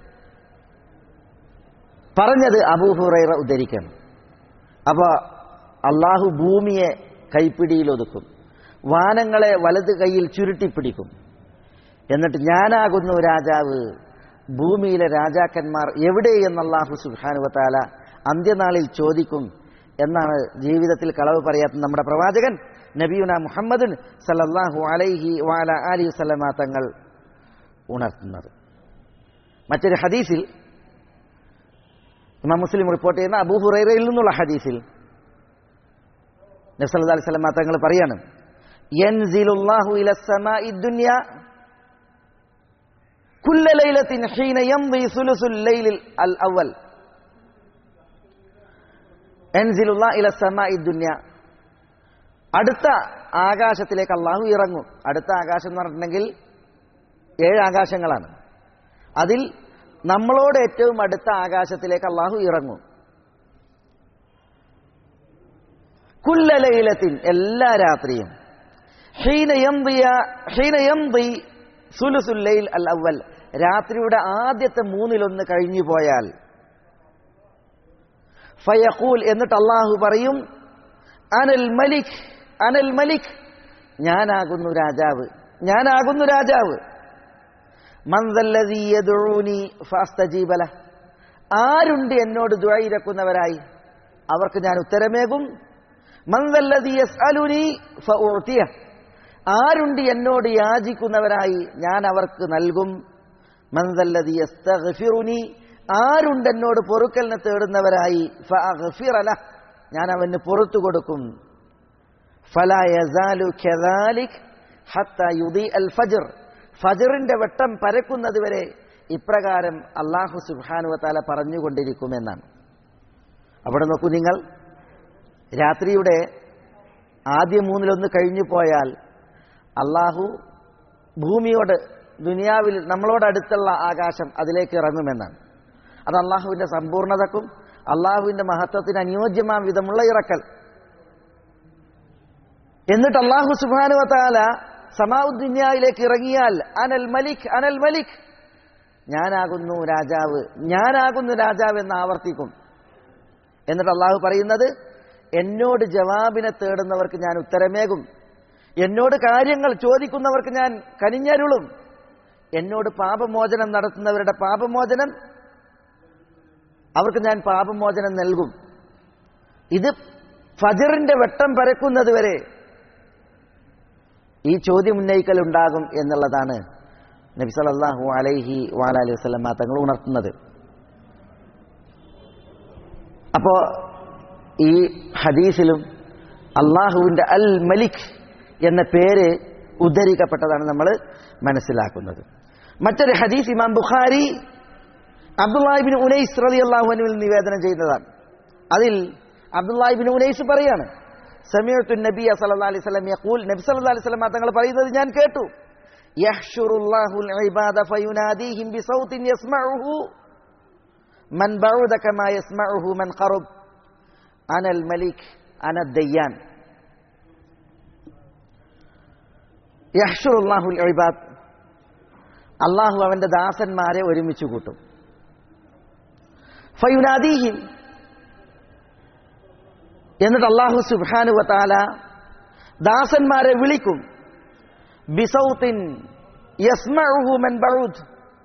പറഞ്ഞത് അബൂ ഹുറൈറ ഉദ്ധരിക്കണം. അപ്പൊ അല്ലാഹു ഭൂമിയെ കൈപ്പിടിയിൽ ഒതുക്കും, വാനങ്ങളെ വലത് കൈയിൽ ചുരുട്ടിപ്പിടിക്കും. എന്നിട്ട് ഞാനാകുന്നു രാജാവ്, ഭൂമിയിലെ രാജാക്കന്മാർ എവിടെ എന്ന് അല്ലാഹു സുബ്ഹാനഹു വ തആല അന്ത്യനാളിൽ ചോദിക്കും എന്നാണ് ജീവിതത്തിൽ കളവ് പറയാത്ത നമ്മുടെ പ്രവാചകൻ നബിയുന മുഹമ്മദ് സല്ലല്ലാഹു അലൈഹി വഅല ആലിഹി വസല്ലമ തങ്ങൾ ഉണർത്തുന്നത്. മറ്റൊരു ഹദീസിൽ, ഇമാം മുസ്ലിം റിപ്പോർട്ട് ചെയ്യുന്ന അബൂ ഹുറൈറയിൽ നിന്നുള്ള ഹദീസിൽ നബി സല്ലല്ലാഹു അലൈഹി വസല്ലമ തങ്ങൾ പറയാണ്, യൻസിലുല്ലാഹു ഇലസ് സമാഇ ദുനിയ കുല്ല ലൈലത്തിൻ ഹീന യംദി സുലുസുൽ ലൈലിൽ അൽ അവൽ. യൻസിലുല്ലാഹു ഇലസ് സമാഇ ദുനിയ, അടുത്ത ആകാശത്തിലേക്ക് അള്ളാഹു ഇറങ്ങും. അടുത്ത ആകാശം എന്ന് പറഞ്ഞിട്ടുണ്ടെങ്കിൽ 7 ആകാശങ്ങളാണ്. അതിൽ നമ്മളോട് ഏറ്റവും അടുത്ത ആകാശത്തിലേക്ക് അള്ളാഹു ഇറങ്ങും. കുല്ല ലൈലത്തിൻ, എല്ലാ രാത്രിയും. ഹീന യംദി സുലുസുൽ ലൈൽ അൽ അവൽ, രാത്രിയുടെ ആദ്യത്തെ 1/3 കഴിഞ്ഞു പോയാൽ. ഫയഖൂൽ, എന്നിട്ട് അള്ളാഹു പറയും, അനൽ മലിക്, അനൽ മലിക്, ഞാനാകുന്നു രാജാവ്, ഞാനാകുന്നു രാജാവ്. മൻ ദല്ലദീ യദ്ഊനി ഫഅസ്തജീബ ലഹ്, ആരുണ്ട് എന്നോട് ദുആ ഇരക്കുന്നവരായി, അവർക്ക് ഞാൻ ഉത്തരമേകും. മൻ ദല്ലദീ യസ്അലുനി ഫഉഅതിഹ്, ആരുണ്ട് എന്നോട് യാചിക്കുന്നവരായി, ഞാൻ അവർക്ക് നൽകും. മൻ ദല്ലദീ യസ്തഗ്ഫിറുനി, ആരുണ്ട് എന്നോട് പൊറുക്കലിനെ തേടുന്നവരായി, ഫഅഗ്ഫിറ ലഹ്, ഞാൻ അവന് പുറത്തു കൊടുക്കും. ഫലാ യസാലു കദാലിക് ഹത്താ യുദീ അൽ ഫജ്ർ, ഫജ്റിന്റെ വെട്ടം പരക്കുന്നതുവരെ ഇപ്രകാരം അല്ലാഹു സുബ്ഹാനഹു വ തആല പറഞ്ഞുകൊണ്ടിരിക്കുമെന്നാണ്. അവിടെ നോക്കൂ നിങ്ങൾ, രാത്രിയുടെ ആദ്യ 1/3 കഴിഞ്ഞു പോയാൽ അല്ലാഹു ഭൂമിയോട്, ദുനിയാവിൽ നമ്മളോടടുത്തുള്ള ആകാശം അതിലേക്ക് ഇറങ്ങുമെന്നാണ്. അത് അള്ളാഹുവിന്റെ സമ്പൂർണതക്കും അള്ളാഹുവിന്റെ മഹത്വത്തിന് അനുയോജ്യമായ വിധമുള്ള ഇറക്കൽ. എന്നിട്ട് അള്ളാഹു സുബ്ഹാനഹു വ തആല സമാഉദ്ദുനിയയിലേക്ക് ഇറങ്ങിയാൽ അനൽ മലിക് അനൽ മലിക്, ഞാനാകുന്നു രാജാവ്, ഞാനാകുന്നു രാജാവ് എന്ന് ആവർത്തിക്കും. എന്നിട്ട് അള്ളാഹു പറയുന്നത്, എന്നോട് ജവാബിനെ തേടുന്നവർക്ക് ഞാൻ ഉത്തരമേകും, എന്നോട് കാര്യങ്ങൾ ചോദിക്കുന്നവർക്ക് ഞാൻ കനിഞ്ഞരുളും, എന്നോട് പാപമോചനം നടത്തുന്നവരുടെ പാപമോചനം അവർക്ക് ഞാൻ പാപമോചനം നൽകും. ഇത് ഫജറിന്റെ വെട്ടം പരക്കുന്നത് വരെ ഈ ചോദ്യം ഉന്നയിക്കൽ ഉണ്ടാകും എന്നുള്ളതാണ് നബി സല്ലല്ലാഹു അലൈഹി വഅലൈഹി വസല്ലം തങ്ങൾ ഉണർത്തുന്നത്. അപ്പോ ഈ ഹദീസിലും അള്ളാഹുവിന്റെ അൽ മലിക് എന്ന പേര് ഉദ്ധരിക്കപ്പെട്ടതാണ് നമ്മൾ മനസ്സിലാക്കുന്നത്. മറ്റൊരു ഹദീസ് ഇമാം ബുഖാരി അബ്ദുല്ലാഹി ഇബ്നു ഉനൈസ് റളിയല്ലാഹു അൻഹുവിൽ നിവേദനം ചെയ്യുന്നതാണ്. അതിൽ അബ്ദുല്ലാഹി ഇബ്നു ഉനൈസ് പറയാണ്, സമീഅതു നബിയ സല്ലല്ലാഹു അലൈഹി വസല്ലം യഖൂൽ, നബി സല്ലല്ലാഹു അലൈഹി വസല്ലം തങ്ങൾ പറയുന്നത് ഞാൻ കേട്ടു, യഹ്ശുറുല്ലാഹുൽ ഇബാദ ഫയുനാദീഹിം ബിസൗത്തിൻ യസ്മഉഹു മൻ ബഅദ കമാ യസ്മഉഹു മൻ ഖറബ് അനൽ മലിക് അനദ് ദയ്യാൻ. യഹ്ശുറുല്ലാഹുൽ ഇബാദ്, അള്ളാഹു അവന്റെ ദാസന്മാരെ ഒരുമിച്ച് കൂട്ടും. ഫയുനാദീഹിം, എന്നിട്ട് അള്ളാഹു സുബ്ഹാനഹു വ തആല ദാസന്മാരെ വിളിക്കും. ബിസൗത്തിൻ യസ്മഉഹു മൻ ബഅദ്,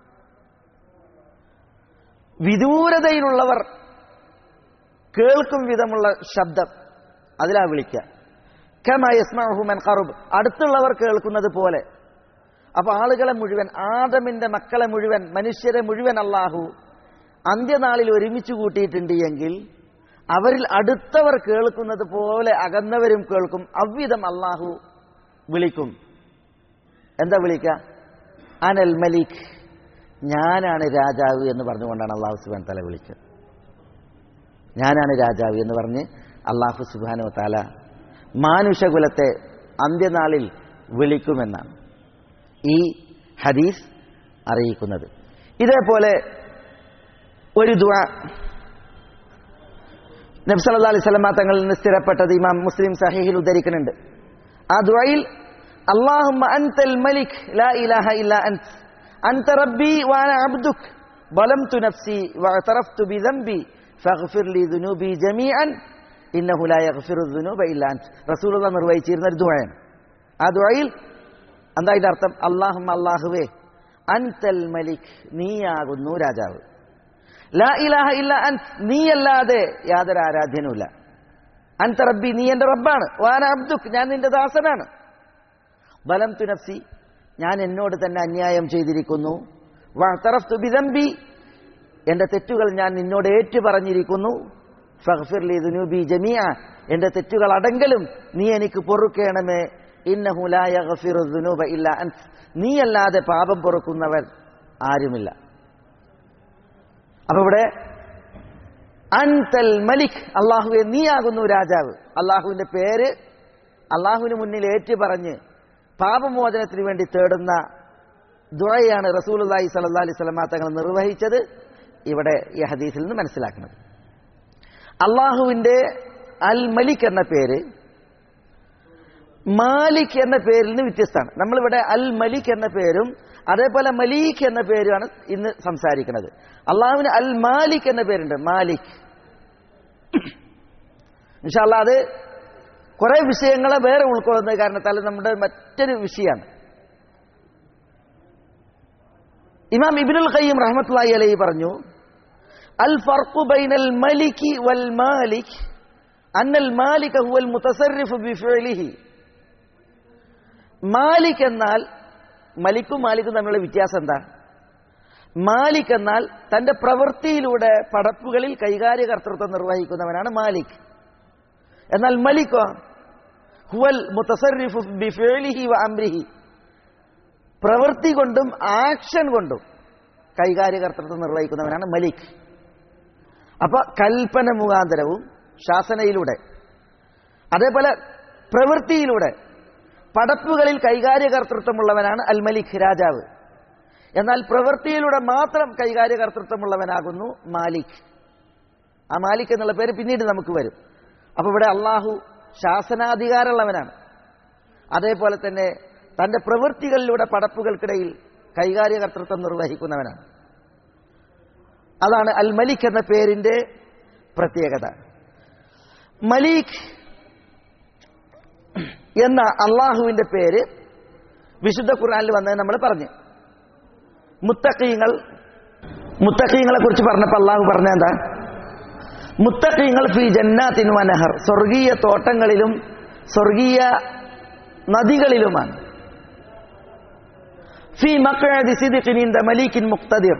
വിദൂരതയിലുള്ളവർ കേൾക്കും വിധമുള്ള ശബ്ദം, അതിലാ വിളിക്കുക. കമാ യസ്മഉഹു മൻ ഖറബ്, അടുത്തുള്ളവർ കേൾക്കുന്നത് പോലെ. അപ്പൊ ആളുകളെ മുഴുവൻ, ആദമിന്റെ മക്കളെ മുഴുവൻ, മനുഷ്യരെ മുഴുവൻ അള്ളാഹു അന്ത്യനാളിൽ ഒരുമിച്ച് കൂട്ടിയിട്ടുണ്ട് എങ്കിൽ അവരിൽ അടുത്തവർ കേൾക്കുന്നത് പോലെ അകന്നവരും കേൾക്കും. അவ்விധം അള്ളാഹു വിളിക്കും. എന്താ വിളിക്കുക? അനൽ മലിക്, ഞാനാണ് രാജാവ് എന്ന് പറഞ്ഞുകൊണ്ടാണ് അള്ളാഹു സുബ്ഹാനഹു വ തആല വിളിക്കുക. ഞാനാണ് രാജാവ് എന്ന് പറഞ്ഞ് അള്ളാഹു സുബ്ഹാനഹു വ തആല മാനുഷകുലത്തെ അന്ത്യനാളിൽ വിളിക്കുമെന്നാണ് ഈ ഹദീസ് അറിയിക്കുന്നത്. ഇതേപോലെ ഒരു ദുആ നബി സല്ലല്ലാഹു അലൈഹി വസല്ലം തങ്ങളിൽ നിന്ന് സ്ഥിരപ്പെട്ടത് ഇമാം മുസ്ലിം സഹീഹിൽ ഉദ്ധരിക്കുന്നുണ്ട്. ആ ദുആയിൽ അല്ലാഹുമ്മ അൻതൽ മലിക് ലാ ഇലാഹ ഇല്ലാ അൻത അൻത റബ്ബി വഅന അബ്ദുക ളംതു നഫ്സി വഅതറഫ്തു ബിദംബി ഫഗ്ഫിർ ലി ദുനൂബി ജമീഅൻ ഇന്നഹു ലാ യഗ്ഫിറു ദുനൂബ ഇല്ലാ അൻത. റസൂലുള്ളാഹി നിർവഹിച്ചിരുന്ന ഒരു ദുആയാണ്. ആ ദുആയിൽ എന്താ ഇതിന്റെ അർത്ഥം? അല്ലാഹുമ്മ, അല്ലാഹുവേ, അൻതൽ മലിക്, നീയാകുന്നു രാജാവ്, ലാ ഇലാഹ ഇല്ലാ അൻത, നീയല്ലാതെ യാതൊരു ആരാധ്യനുമില്ല, അൻത റബ്ബി, നീ എന്റെ റബ്ബാണ്, വാന അബ്ദുക്, ഞാൻ നിന്റെ ദാസനാണ്, ളംതു നഫ്സി, ഞാൻ എന്നോട് തന്നെ അന്യായം ചെയ്തിരിക്കുന്നു, വഅതറഫ്തു ബിദംബി, എന്റെ തെറ്റുകൾ ഞാൻ നിന്നോട് ഏറ്റു പറഞ്ഞിരിക്കുന്നു, ഫഗ്ഫിർ ലി ദുനൂബി ജമീഅ, എന്റെ തെറ്റുകൾ അടങ്കലും നീ എനിക്ക് പൊറുക്കേണമേ, ഇന്നഹു ലാ യഗ്ഫിറു ദുനൂബ ഇല്ലാ അൻത, നീയല്ലാതെ പാപം പൊറുക്കുന്നവൻ ആരുമില്ല. അപ്പൊ ഇവിടെ അൻതൽ മലിക്, അള്ളാഹുവെ നീയാകുന്നു രാജാവ്. അള്ളാഹുവിന്റെ പേര് അള്ളാഹുവിന് മുന്നിൽ ഏറ്റു പറഞ്ഞ് പാപമോചനത്തിന് വേണ്ടി തേടുന്ന ദുആയാണ് റസൂലുള്ളാഹി സ്വല്ലല്ലാഹു അലൈഹി വസല്ലം തങ്ങൾ നിർവഹിച്ചത്. ഇവിടെ ഈ ഹദീസിൽ നിന്ന് മനസ്സിലാക്കുന്നത് അള്ളാഹുവിന്റെ അൽ മലിക് എന്ന പേര് മാലിക് എന്ന പേരിൽ നിന്ന് വ്യത്യസ്തമാണ്. നമ്മളിവിടെ അൽ മലിക് എന്ന പേരും അതേപോലെ മലീക് എന്ന പേരുമാണ് ഇന്ന് സംസാരിക്കുന്നത്. അള്ളാഹുവിന് അൽ മാലിക് എന്ന പേരുണ്ട്, മാലിക്. ഇൻഷാ അല്ലാഹ് അത് കുറെ വിഷയങ്ങളെ വേറെ ഉൾക്കൊള്ളുന്ന കാരണത്താൽ നമ്മുടെ മറ്റൊരു വിഷയമാണ്. ഇമാം ഇബ്നുൽ ഖയ്യിം റഹ്മത്തുള്ളാഹി അലൈഹി പറഞ്ഞു, അൽ ഫർഖു ബൈനൽ മലികി വൽ മാലിക് അന്നൽ മാലിക ഹുവൽ മുതസർരിഫു ബിഫിഅലിഹി. മാലിക് എന്നാൽ, മലിക്കും മാലിക്കും തമ്മിലുള്ള വ്യത്യാസം എന്താ? മാലിക് എന്നാൽ തന്റെ പ്രവൃത്തിയിലൂടെ പടപ്പുകളിൽ കൈകാര്യകർത്തൃത്വം നിർവഹിക്കുന്നവനാണ് മാലിക്. എന്നാൽ മലിക്കോ ഹുവൽ മുതസർരിഫു ബിഫിഅലിഹി വ അംരിഹി, പ്രവൃത്തി കൊണ്ടും ആക്ഷൻ കൊണ്ടും കൈകാര്യകർത്തൃത്വം നിർവഹിക്കുന്നവനാണ് മലിക്. അപ്പൊ കൽപ്പന മുഖാന്തരവും ശാസനയിലൂടെ, അതേപോലെ പ്രവൃത്തിയിലൂടെ പടപ്പുകളിൽ കൈകാര്യകർത്തൃത്വമുള്ളവനാണ് അൽ മലിക്, രാജാവ്. എന്നാൽ പ്രവൃത്തിയിലൂടെ മാത്രം കൈകാര്യകർത്തൃത്വമുള്ളവനാകുന്നു മാലിക്. ആ മാലിക് എന്നുള്ള പേര് പിന്നീട് നമുക്ക് വരും. അപ്പോൾ ഇവിടെ അള്ളാഹു ശാസനാധികാരമുള്ളവനാണ്. അതേപോലെ തന്നെ തന്റെ പ്രവൃത്തികളിലൂടെ പടപ്പുകൾക്കിടയിൽ കൈകാര്യകർത്തൃത്വം നിർവഹിക്കുന്നവനാണ്. അതാണ് അൽ മലിക് എന്ന പേരിന്റെ പ്രത്യേകത. മലീക് എന്ന അള്ളാഹുവിന്റെ പേര് വിശുദ്ധ ഖുർആനിൽ വന്നത് നമ്മൾ പറഞ്ഞു. മുത്തഖീങ്ങളെ കുറിച്ച് പറഞ്ഞപ്പോൾ അള്ളാഹു പറഞ്ഞ എന്താ? മുത്തഖീങ്ങൾ ഫീ ജന്നാത്തിൻ വനഹർ, സ്വർഗീയ തോട്ടങ്ങളിലും സ്വർഗീയ നദികളിലുമാണ്. ഫീ മഖ്അദി സിദ്ഖിൻ ഇൻദ മലീകിൻ മുഖ്തദിർ,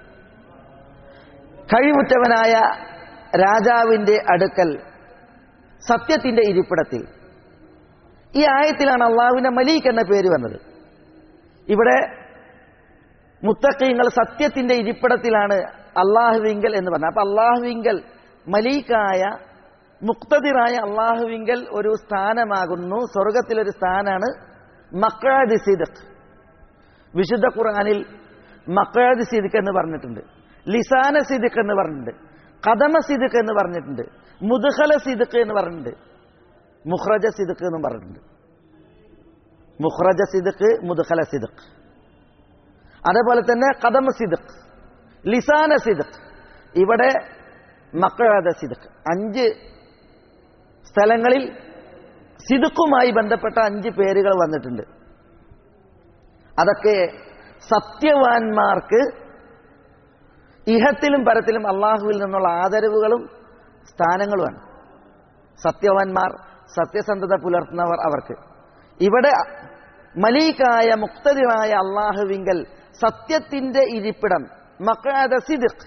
കഴിവുറ്റവനായ രാജാവിന്റെ അടുക്കൽ സത്യത്തിന്റെ ഇരിപ്പിടത്തിൽ. ഈ ആയത്തിലാണ് അള്ളാഹുവിന്റെ മലീക് എന്ന പേര് വന്നത്. ഇവിടെ മുത്തഖീങ്ങൾ സത്യത്തിന്റെ ഇരിപ്പിടത്തിലാണ് അള്ളാഹുവിങ്കൽ എന്ന് പറഞ്ഞത്. അപ്പൊ അള്ളാഹുവിങ്കൽ മലീക്കായ മുഖ്തദിറായ അള്ളാഹുവിങ്കൽ ഒരു സ്ഥാനമാകുന്നു, സ്വർഗത്തിലൊരു സ്ഥാനാണ് മഖ്അദ് സിദ്ഖ്. വിശുദ്ധ ഖുർആനിൽ മഖ്അദ് സിദ്ഖ് എന്ന് പറഞ്ഞിട്ടുണ്ട്, ലിസാന സിദ്ഖ് എന്ന് പറഞ്ഞിട്ടുണ്ട്, ഖദമ സിദ്ഖ് എന്ന് പറഞ്ഞിട്ടുണ്ട്, മുദ്ഖല സിദ്ഖ് എന്ന് പറഞ്ഞിട്ടുണ്ട്, മുഖ്റജ സിദ്ഖ് എന്നും പറഞ്ഞിട്ടുണ്ട്. മുഖ്റജ സിദ്ഖ്, മുദ്ഖല സിദ്ഖ്, അതേപോലെ തന്നെ ഖദമ സിദ്ഖ്, ലിസാന സിദ്ഖ്. ഇവിടെ മഖ്അദ സിദ്ഖ്. 5 സ്ഥലങ്ങളിൽ സിദ്ഖുമായി ബന്ധപ്പെട്ട 5 പേരുകൾ വന്നിട്ടുണ്ട്. അതൊക്കെ സത്യവാന്മാർക്ക് ഇഹത്തിലും പരത്തിലും അള്ളാഹുവിൽ നിന്നുള്ള ആദരവുകളും സ്ഥാനങ്ങളുമാണ്. സത്യവാന്മാർ, സത്യസന്ധത പുലർത്തുന്നവർ അവർക്ക്. ഇവിടെ മലീകായ മുഖ്തദിറായ അള്ളാഹുവിങ്കൽ സത്യത്തിന്റെ ഇരിപ്പിടം മഖ്അദ സിദ്ഖ്,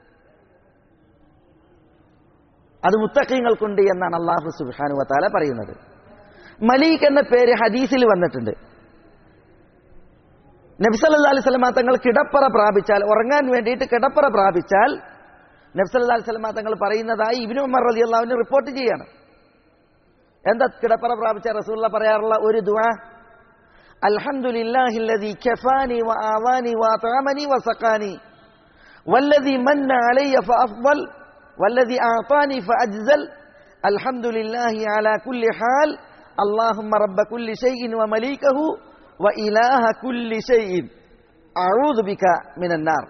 അത് മുത്തഖീങ്ങൾക്കുണ്ട് എന്നാണ് അല്ലാഹു സുബ്ഹാനഹു വ തആല പറയുന്നത്. മലീക് എന്ന പേര് ഹദീസിൽ വന്നിട്ടുണ്ട്. നബി സല്ലല്ലാഹു അലൈഹി വസല്ലം തങ്ങൾ കിടപ്പറ പ്രാപിച്ചാൽ, ഉറങ്ങാൻ വേണ്ടിയിട്ട് കിടപ്പറ പ്രാപിച്ചാൽ നബി സല്ലല്ലാഹു അലൈഹി വസല്ലം തങ്ങൾ പറയുന്നതായി ഇബ്നു ഉമർ റളിയല്ലാഹു അൻഹു റിപ്പോർട്ട് ചെയ്യാണ്. എന്താ കിടപ്പറ പ്രാപിച്ച റസൂലുള്ളാഹി പറയാറുള്ള ഒരു ദുആ? അൽഹംദുലില്ലാഹില്ലദീ കഫാനി വആവാനി വഅതഅമനി വസഖാനി വല്ലദീ മന്ന അലയ്യ ഫഅഫ്ദൽ വല്ലദീ അഅതാനി ഫഅജ്സൽ അൽഹംദുലില്ലാഹി അലാ കുല്ലി ഹാൽ അല്ലാഹുമ്മ റബ്ബ കുല്ലി ഷൈഇൻ വമലീകഹു വഇലാഹ കുല്ലി ഷൈഇൻ അഊദു ബിക മിനൻ നാർ.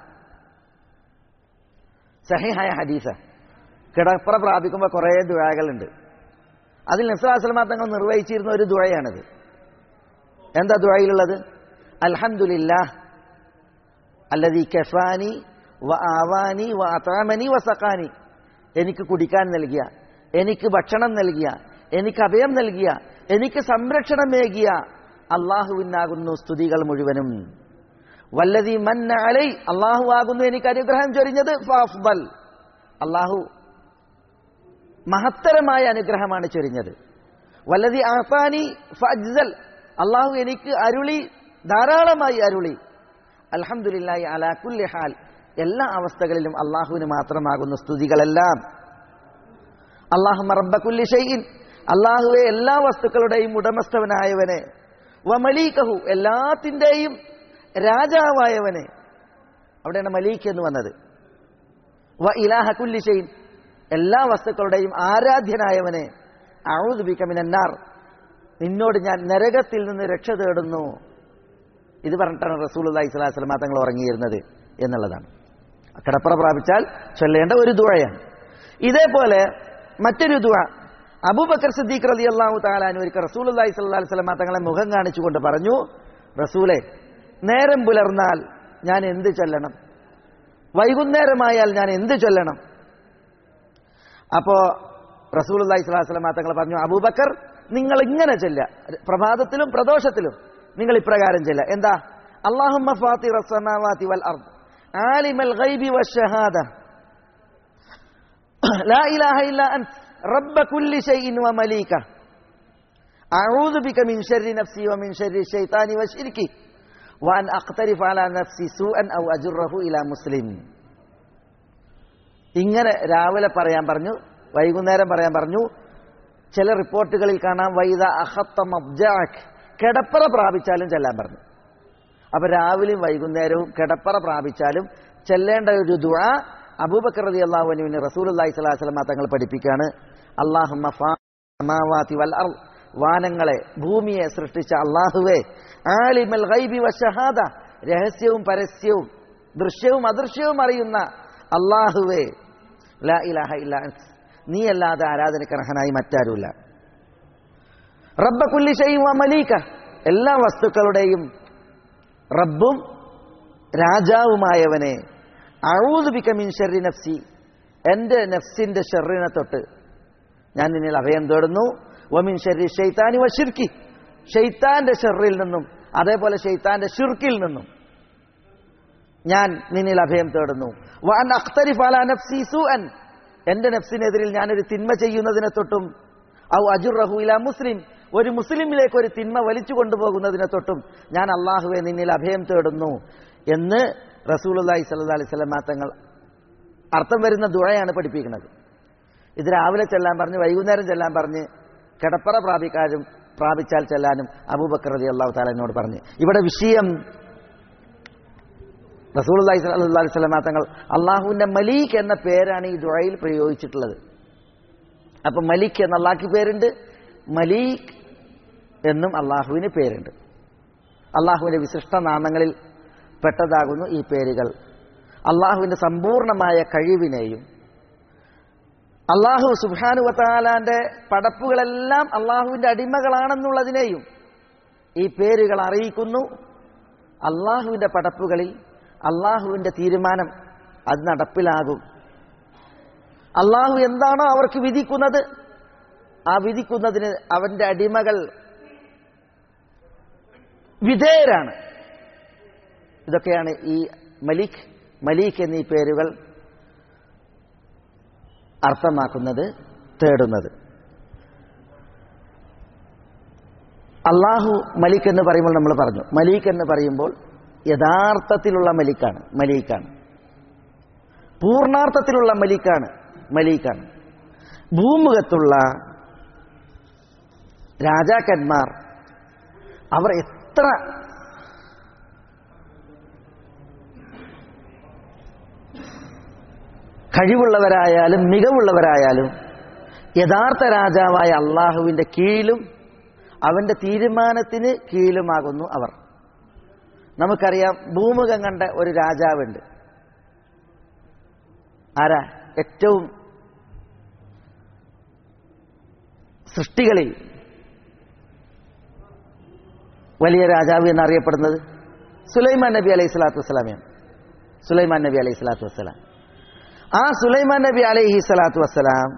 സഹീഹായ ഹദീസ്. കിടപ്പറ പ്രാപിക്കുമ്പോൾ കുറേ ദുആകളുണ്ട്. അതിൽ നബി സല്ലല്ലാഹു അലൈഹി വസല്ലം തങ്ങൾ നിർവഹിച്ചിരുന്ന ഒരു ദുആയാണിത്. എന്താ ദുആയിലുള്ളത്? അൽഹംദുലില്ലാഹ് അല്ലദീ കഫാനി വആവാനി വഅതഅമനി വസഖാനി. എനിക്ക് കുടിക്കാൻ നൽകിയ, എനിക്ക് ഭക്ഷണം നൽകിയ, എനിക്ക് അഭയം നൽകിയ, എനിക്ക് സംരക്ഷണമേകിയ അള്ളാഹുവിനാകുന്നു സ്തുതികൾ മുഴുവനും. വല്ലദീ മന്ന അലൈ, അള്ളാഹു ആകുന്നു എനിക്ക് അനുഗ്രഹം ചൊരിഞ്ഞത്. ഫഅഫ്ദൽ, അള്ളാഹു മഹത്തരമായ അനുഗ്രഹമാണ് ചൊരിഞ്ഞത്. വല്ലദീ അഅതാനി ഫഅജ്സൽ, അള്ളാഹു എനിക്ക് അരുളി, ധാരാളമായി അരുളി. അൽഹംദുലില്ലാഹി അലാ കുല്ലി ഹാൽ, എല്ലാ അവസ്ഥകളിലും അള്ളാഹുവിന് മാത്രമാകുന്നു സ്തുതികളെല്ലാം. അല്ലാഹുമ്മ റബ്ബ കുല്ലി ഷൈഇൻ, അള്ളാഹുവെ എല്ലാ വസ്തുക്കളുടെയും ഉടമസ്ഥവനായവനെ, വമലീകഹു, എല്ലാത്തിൻ്റെയും രാജാവായവനെ. അവിടെയാണ് മലീക് എന്ന് വന്നത്. വ ഇലാഹ കുല്ലി ഷൈഇൻ, എല്ലാ വസ്തുക്കളുടെയും ആരാധ്യനായവനെ. അഊദു ബിക മിനൻ നാർ, നിന്നോട് ഞാൻ നരകത്തിൽ നിന്ന് രക്ഷ തേടുന്നു. ഇത് പറഞ്ഞിട്ടാണ് റസൂലുള്ളാഹി സ്വല്ലല്ലാഹു അലൈഹി വസല്ലം തങ്ങൾ ഉറങ്ങിയിരുന്നത് എന്നുള്ളതാണ്. കിടപ്പറ പ്രാപിച്ചാൽ ചൊല്ലേണ്ട ഒരു ദുആയാണ്. ഇതേപോലെ മറ്റൊരു ദുആ അബൂബക്കർ സിദ്ദീഖ് റളിയല്ലാഹു തആല അൻഹു ഒരിക്കൽ റസൂലുള്ളാഹി സ്വല്ലല്ലാഹു അലൈഹി വസല്ലം തങ്ങളെ മുഖം കാണിച്ചുകൊണ്ട് പറഞ്ഞു, റസൂലേ, നേരം പുലർന്നാൽ ഞാൻ എന്ത് ചൊല്ലണം? വൈകുന്നേരമായാൽ ഞാൻ എന്ത് ചൊല്ലണം? അപ്പോ റസൂലുള്ളാഹി സ്വല്ലല്ലാഹു അലൈഹി വസല്ലം തങ്ങൾ പറഞ്ഞു, അബൂബക്കർ, നിങ്ങൾ ഇങ്ങനെ ചൊല്ലുക, പ്രഭാതത്തിലും പ്രദോഷത്തിലും നിങ്ങൾ ഇപ്രകാരം ചൊല്ലുക. എന്താ? അല്ലാഹുമ്മ ഫാത്തിറസ് സമാവാതി വൽ അർദ് ആലിമൽ ഗൈബി വശഹാദ ലാ ഇലാഹ ഇല്ലാ അൻത റബ്ബ കുല്ലി ഷൈഇൻ വമലീക അഊദു ബിക മിൻ ശർരി നഫ്സി വമിൻ ശർരി ശൈത്താനി വശിർകി വഅൻ അഖ്തരിഫ അലാ നഫ്സി സൂഅൻ ഔ അജുറഹു ഇലാ മുസ്ലിം. ഇങ്ങനെ രാവിലെ പറയാൻ പറഞ്ഞു, വൈകുന്നേരം പറയാൻ പറഞ്ഞു. ചില റിപ്പോർട്ടുകളിൽ കാണാം വൈദ അഖത്ത മബ്ജഅക് കിടപ്പറ പ്രാപിച്ചാലും ചെല്ലാൻ പറഞ്ഞു. അപ്പൊ രാവിലെയും വൈകുന്നേരവും കിടപ്പറ പ്രാപിച്ചാലും ചെല്ലേണ്ട ഒരു ദുആ അബൂബക്കർ റളിയല്ലാഹു അൻഹുവിനെ റസൂലുള്ളാഹി സ്വല്ലല്ലാഹു അലൈഹി വസല്ലം തങ്ങൾ പഠിപ്പിക്കുകയാണ്. അല്ലാഹുമ്മ ഫാമാവാതി വൽ അർദ്, വാനങ്ങളെ ഭൂമിയെ സൃഷ്ടിച്ച അല്ലാഹുവേ, ആലിമൽ ഗൈബി വശഹാദ, രഹസ്യവും പരസ്യവും ദൃശ്യവും അദൃശ്യവും അറിയുന്ന അല്ലാഹുവേ, ലാ ഇലാഹ ഇല്ല അൻത, നീ അല്ലാതെ ആരാധനയ്ക്ക് അർഹനായി മറ്റാരുമില്ല. റബ്ബ കുല്ലി ശൈഇൻ വ മലീക, എല്ലാ വസ്തുക്കളുടെയും റബ്ബും രാജാവുമായവനെ, അഊദു ബിക മിൻ ശർരി നഫ്സി, എൻ്റെ നഫ്സിന്റെ ഷർറിനെ തൊട്ട് ഞാൻ നിന്നിൽ അഭയം തേടുന്നു. വമിൻ ശർരി ശൈത്താനി വശിർക്കി, ശൈത്താന്റെ ഷർറിൽ നിന്നും അതേപോലെ ശൈത്താന്റെ ശിർക്കിൽ നിന്നും ഞാൻ നിന്നിൽ അഭയം തേടുന്നു. വഅൻ അഖ്തരിഫ അലാ നഫ്സി സൂഅൻ, എൻ്റെ നഫ്സിനെതിരിൽ ഞാനൊരു തിന്മ ചെയ്യുന്നതിനെ തൊട്ടും, ഔ അജുറഹു ഇലാ മുസ്ലിം, ഒരു മുസ്ലിമിലേക്ക് ഒരു തിന്മ വലിച്ചു കൊണ്ടുപോകുന്നതിനെ തൊട്ടും ഞാൻ അല്ലാഹുവെ നിന്നിൽ അഭയം തേടുന്നു എന്ന് റസൂലുള്ളാഹി സ്വല്ലല്ലാഹി അലൈഹി വസല്ലം തങ്ങൾ അർത്ഥം വരുന്ന ദുആയാണ് പഠിപ്പിക്കുന്നത്. ഇത് രാവിലെ ചെല്ലാൻ പറഞ്ഞ് വൈകുന്നേരം ചെല്ലാൻ പറഞ്ഞ് കിടപ്പറ പ്രാപിച്ചാൽ ചെല്ലാനും അബൂബക്കർ റളിയല്ലാഹു തആല എന്നോട് പറഞ്ഞു. ഇവിടെ വിഷയം റസൂലുള്ളാഹി സ്വല്ലല്ലാഹി അലൈഹി വസല്ലം തങ്ങൾ അല്ലാഹുവിന്റെ മലീക് എന്ന പേരാണ് ഈ ദുആയിൽ പ്രയോഗിച്ചിട്ടുള്ളത്. അപ്പൊ മലിക് എന്ന അല്ലാഹ്ക്ക് പേരുണ്ട്, മലീക് എന്നും അള്ളാഹുവിന് പേരുണ്ട്. അള്ളാഹുവിന്റെ വിശിഷ്ട നാമങ്ങളിൽ പെട്ടതാകുന്നു ഈ പേരുകൾ. അള്ളാഹുവിന്റെ സമ്പൂർണമായ കഴിവിനെയും അള്ളാഹു സുബ്ഹാനഹു വ തആലാന്റെ പടപ്പുകളെല്ലാം അള്ളാഹുവിന്റെ അടിമകളാണെന്നുള്ളതിനെയും ഈ പേരുകൾ അറിയിക്കുന്നു. അള്ളാഹുവിന്റെ പടപ്പുകളിൽ അള്ളാഹുവിന്റെ തീരുമാനം അത് നടപ്പിലാകും. അള്ളാഹു എന്താണോ അവർക്ക് വിധിക്കുന്നത് ആ വിധിക്കുന്നതിന് അവന്റെ അടിമകൾ വിധേയരാണ്. ഇതൊക്കെയാണ് ഈ മലീക് എന്നീ പേരുകൾ അർത്ഥമാക്കുന്നത്, തേടുന്നത്. അള്ളാഹു മലിക് എന്ന് പറയുമ്പോൾ നമ്മൾ പറഞ്ഞു, മലീക് എന്ന് പറയുമ്പോൾ യഥാർത്ഥത്തിലുള്ള മലീക്കാണ്, പൂർണാർത്ഥത്തിലുള്ള മലീക്കാണ്. ഭൂമുഖത്തുള്ള രാജാക്കന്മാർ അവർ എത്ര കഴിവുള്ളവരായാലും മികവുള്ളവരായാലും യഥാർത്ഥ രാജാവായ അള്ളാഹുവിന്റെ കീഴിലും അവന്റെ തീരുമാനത്തിന് കീഴിലുമാകുന്നു അവർ. നമുക്കറിയാം, ഭൂമുഖം കണ്ട ഒരു രാജാവുണ്ട്. ആരാ? ഏറ്റവും സൃഷ്ടികളിൽ വലിയ രാജാവ് എന്നറിയപ്പെടുന്നത് സുലൈമാൻ നബി അലൈഹി സ്വലാത്തു വസ്സലാമാണ്. സുലൈമാൻ നബി അലൈഹി സ്വലാത്തു വസ്സലാം, ആ സുലൈമാൻ നബി അലൈഹി സ്വലാത്തു വസ്സലാം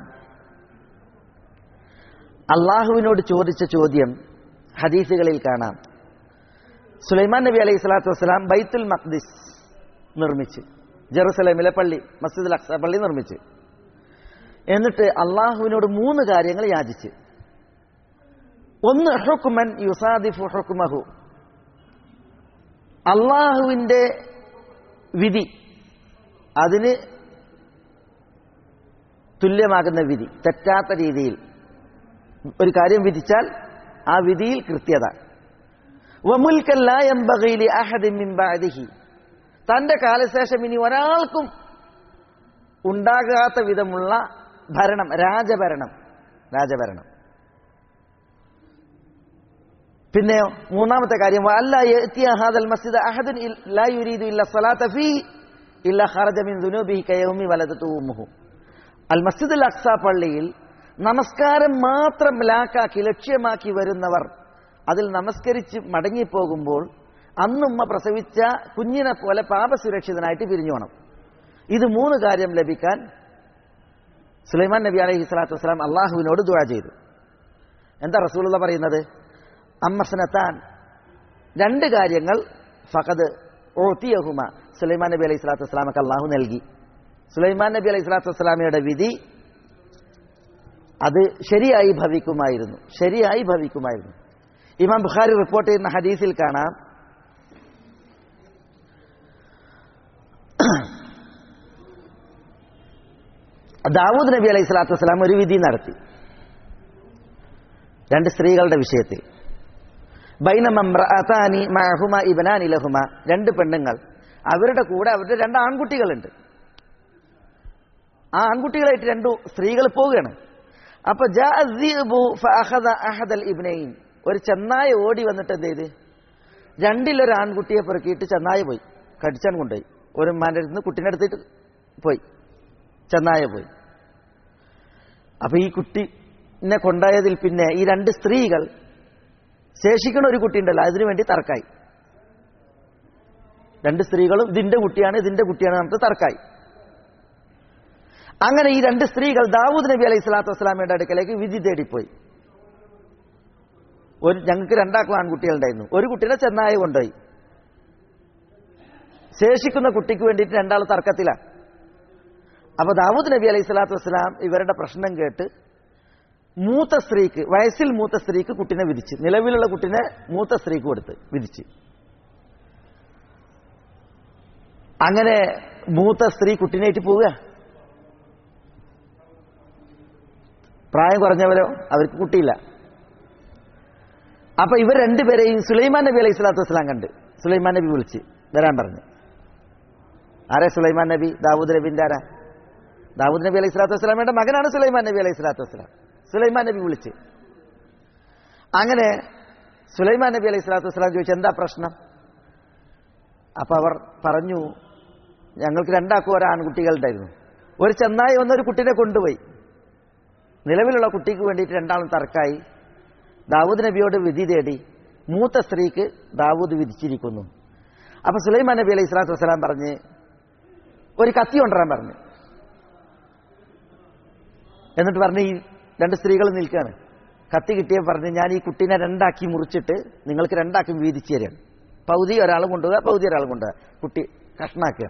അള്ളാഹുവിനോട് ചോദിച്ച ചോദ്യം ഹദീസുകളിൽ കാണാം. സുലൈമാൻ നബി അലൈഹി സ്വലാത്തു വസ്സലാം ബൈത്തുൽ മഖ്ദിസ് നിർമ്മിച്ച്, ജെറുസലേമിലെ പള്ളി, മസ്ജിദുൽ അഖ്സ പള്ളി നിർമ്മിച്ച്, എന്നിട്ട് അള്ളാഹുവിനോട് 3 കാര്യങ്ങൾ യാചിച്ച്. ഒന്ന്, ഹുക്മൻ യുസാദിഫു ഹുക്മഹു, അള്ളാഹുവിന്റെ വിധി, അതിന് തുല്യമാകുന്ന വിധി, തെറ്റാത്ത രീതിയിൽ ഒരു കാര്യം വിധിച്ചാൽ ആ വിധിയിൽ കൃത്യത. വമുൽക്കൻ ലാ യംബഗി ലി അഹദിൻ മിൻ ബഅദിഹി, തന്റെ കാലശേഷം ഇനി ഒരാൾക്കും ഉണ്ടാകാത്ത വിധമുള്ള ഭരണം, രാജഭരണം. പിന്നെയോ 3ാമത്തെ കാര്യം, വഅല്ലാ യഅതിയ ഹാദൽ മസ്ജിദ അഹദുൻ ലാ യുരീദു ഇല്ല സ്വലാത ഫീഹി ഇല്ല ഖറജ മിൻ ദുനൂബിഹി കയൗമി വലദതു ഉമ്മുഹു. അൽ മസ്ജിദുൽ അഖ്സ പള്ളിയിൽ നമസ്കാരം മാത്രം ലക്ഷ്യമാക്കി വരുന്നവർ അതിൽ നമസ്കരിച്ച് മടങ്ങിപ്പോകുമ്പോൾ അന്നുമ്മ പ്രസവിച്ച കുഞ്ഞിനെ പോലെ പാപസുരക്ഷിതനായിട്ട് പിരിഞ്ഞു പോകണം. ഇത് 3 കാര്യം ലഭിക്കാൻ സുലൈമാൻ നബി അലൈഹി സ്വലാത്തു വസ്സലാം അള്ളാഹുവിനോട് ദുആ ചെയ്തു. എന്താ റസൂലുള്ള പറയുന്നത്? അമ്മസ്നത്താൻ, 2 കാര്യങ്ങൾ, ഫഖദ് ഉഅതിയഹുമ, സുലൈമാൻ നബി അലൈഹി സ്വലാത്തു വസ്സലാമക്ക് അള്ളാഹു നൽകി. സുലൈമാൻ നബി അലൈഹി സ്വലാത്തു വസ്സലാമയുടെ വിധി അത് ശരിയായി ഭവിക്കുമായിരുന്നു. ഇമാം ബുഖാരി റിപ്പോർട്ട് ചെയ്യുന്ന ഹദീസിൽ കാണാം, ദാവൂദ് നബി അലൈഹി സ്വലാത്തു വസ്സലാം ഒരു വിധി നടത്തി 2 സ്ത്രീകളുടെ വിഷയത്തിൽ. ബൈനമംറഅതാനി മഅഹുമ ഇബ്നാനി ലഹുമ, രണ്ട് പെണ്ണുങ്ങൾ, അവരുടെ കൂടെ അവരുടെ രണ്ട് ആൺകുട്ടികളുണ്ട്. ആ ആൺകുട്ടികളായിട്ട് രണ്ടു സ്ത്രീകൾ പോവുകയാണ്. അപ്പൊ ജാഅ الذئب فاخذ احد الابنين, ഒരു ചെന്നായ ഓടി വന്നിട്ട് എന്ത് ചെയ്ത് രണ്ടിലൊരു ആൺകുട്ടിയെ പെറുക്കിയിട്ട് ചെന്നായ പോയി കടിച്ചാൻ കൊണ്ടുപോയി. ഒരു ഉമ്മാന്റെ അടുത്ത് നിന്ന് കുട്ടീനെ എടുത്തിട്ട് പോയി, ചെന്നായ പോയി. അപ്പൊ ഈ കുട്ടീനെ കൊണ്ടായതിൽ പിന്നെ ഈ രണ്ട് സ്ത്രീകൾ ശേഷിക്കുന്ന ഒരു കുട്ടി ഉണ്ടല്ലോ അതിനു വേണ്ടി തർക്കായി. രണ്ട് സ്ത്രീകളും ഇതിന്റെ കുട്ടിയാണ് നമുക്ക് തർക്കായി. അങ്ങനെ ഈ രണ്ട് സ്ത്രീകൾ ദാവൂദ് നബി അലൈഹി സ്വലാത്തു വസ്സലാമയുടെ അടുക്കലേക്ക് വിധി തേടിപ്പോയി. ഞങ്ങൾക്ക് രണ്ടാക്കും ആൺകുട്ടികളുണ്ടായിരുന്നു, ഒരു കുട്ടീനെ ചെന്നായ കൊണ്ടുപോയി. ശേഷിക്കുന്ന കുട്ടിക്ക് വേണ്ടിയിട്ട് രണ്ടാൾ തർക്കത്തിലാണ്. അപ്പൊ ദാവൂദ് നബി അലൈഹി സ്വലാത്തു വസ്സലാം ഇവരുടെ പ്രശ്നം കേട്ട് മൂത്ത സ്ത്രീക്ക്, വയസ്സിൽ മൂത്ത സ്ത്രീക്ക് കുട്ടിനെ വിധിച്ച്, നിലവിലുള്ള കുട്ടിനെ മൂത്ത സ്ത്രീക്ക് കൊടുത്ത് വിധിച്ച്. അങ്ങനെ മൂത്ത സ്ത്രീ കുട്ടീനായിട്ട് പോവുക. പ്രായം കുറഞ്ഞവരോ അവർക്ക് കുട്ടിയില്ല. അപ്പൊ ഇവർ രണ്ടുപേരെയും സുലൈമാൻ നബി അലൈഹി സ്വലാത്തു വസ്സലാം കണ്ട് സുലൈമാൻ നബി വിളിച്ച് വരാൻ പറഞ്ഞു. ആരെ? സുലൈമാൻ നബി. ദാവൂദ് നബിന്റെ ആരാ? ദാവൂദ് നബി അലൈഹി സ്വലാത്തു വസ്സലാമയുടെ മകനാണ് സുലൈമാൻ നബി അലൈഹി സ്വലാത്തു വസ്സലാം. സുലൈമാൻ നബി വിളിച്ച് അങ്ങനെ സുലൈമാൻ നബി അലൈഹി സ്വലാത്തു വസ്സലാം ചോദിച്ചു, എന്താ പ്രശ്നം? അപ്പൊ അവർ പറഞ്ഞു, ഞങ്ങൾക്ക് രണ്ടാക്കും ഒരു ആൺകുട്ടികളുണ്ടായിരുന്നു, ഒരു ചെന്നായി വന്നൊരു കുട്ടീനെ കൊണ്ടുപോയി, നിലവിലുള്ള കുട്ടിക്ക് വേണ്ടിയിട്ട് രണ്ടാളും തർക്കായി. ദാവൂദ് നബിയോട് വിധി തേടി, മൂത്ത സ്ത്രീക്ക് ദാവൂദ് വിധിച്ചിരിക്കുന്നു. അപ്പൊ സുലൈമാൻ നബി അലൈഹി സ്വലാത്തു വസ്സലാം പറഞ്ഞ് ഒരു കത്തി കൊണ്ടുവരാൻ പറഞ്ഞു. എന്നിട്ട് പറഞ്ഞ് ഈ രണ്ട് സ്ത്രീകൾ നിൽക്കുകയാണ്. കത്തി കിട്ടിയ പറഞ്ഞ്, ഞാൻ ഈ കുട്ടീനെ രണ്ടാക്കി മുറിച്ചിട്ട് നിങ്ങൾക്ക് രണ്ടാക്കും വീതിച്ചു തരാണ്. പൗതി ഒരാൾ കൊണ്ടുപോകുക, പൗതി ഒരാൾ കൊണ്ടുപോകുക, കുട്ടി കഷ്ണാക്കുക.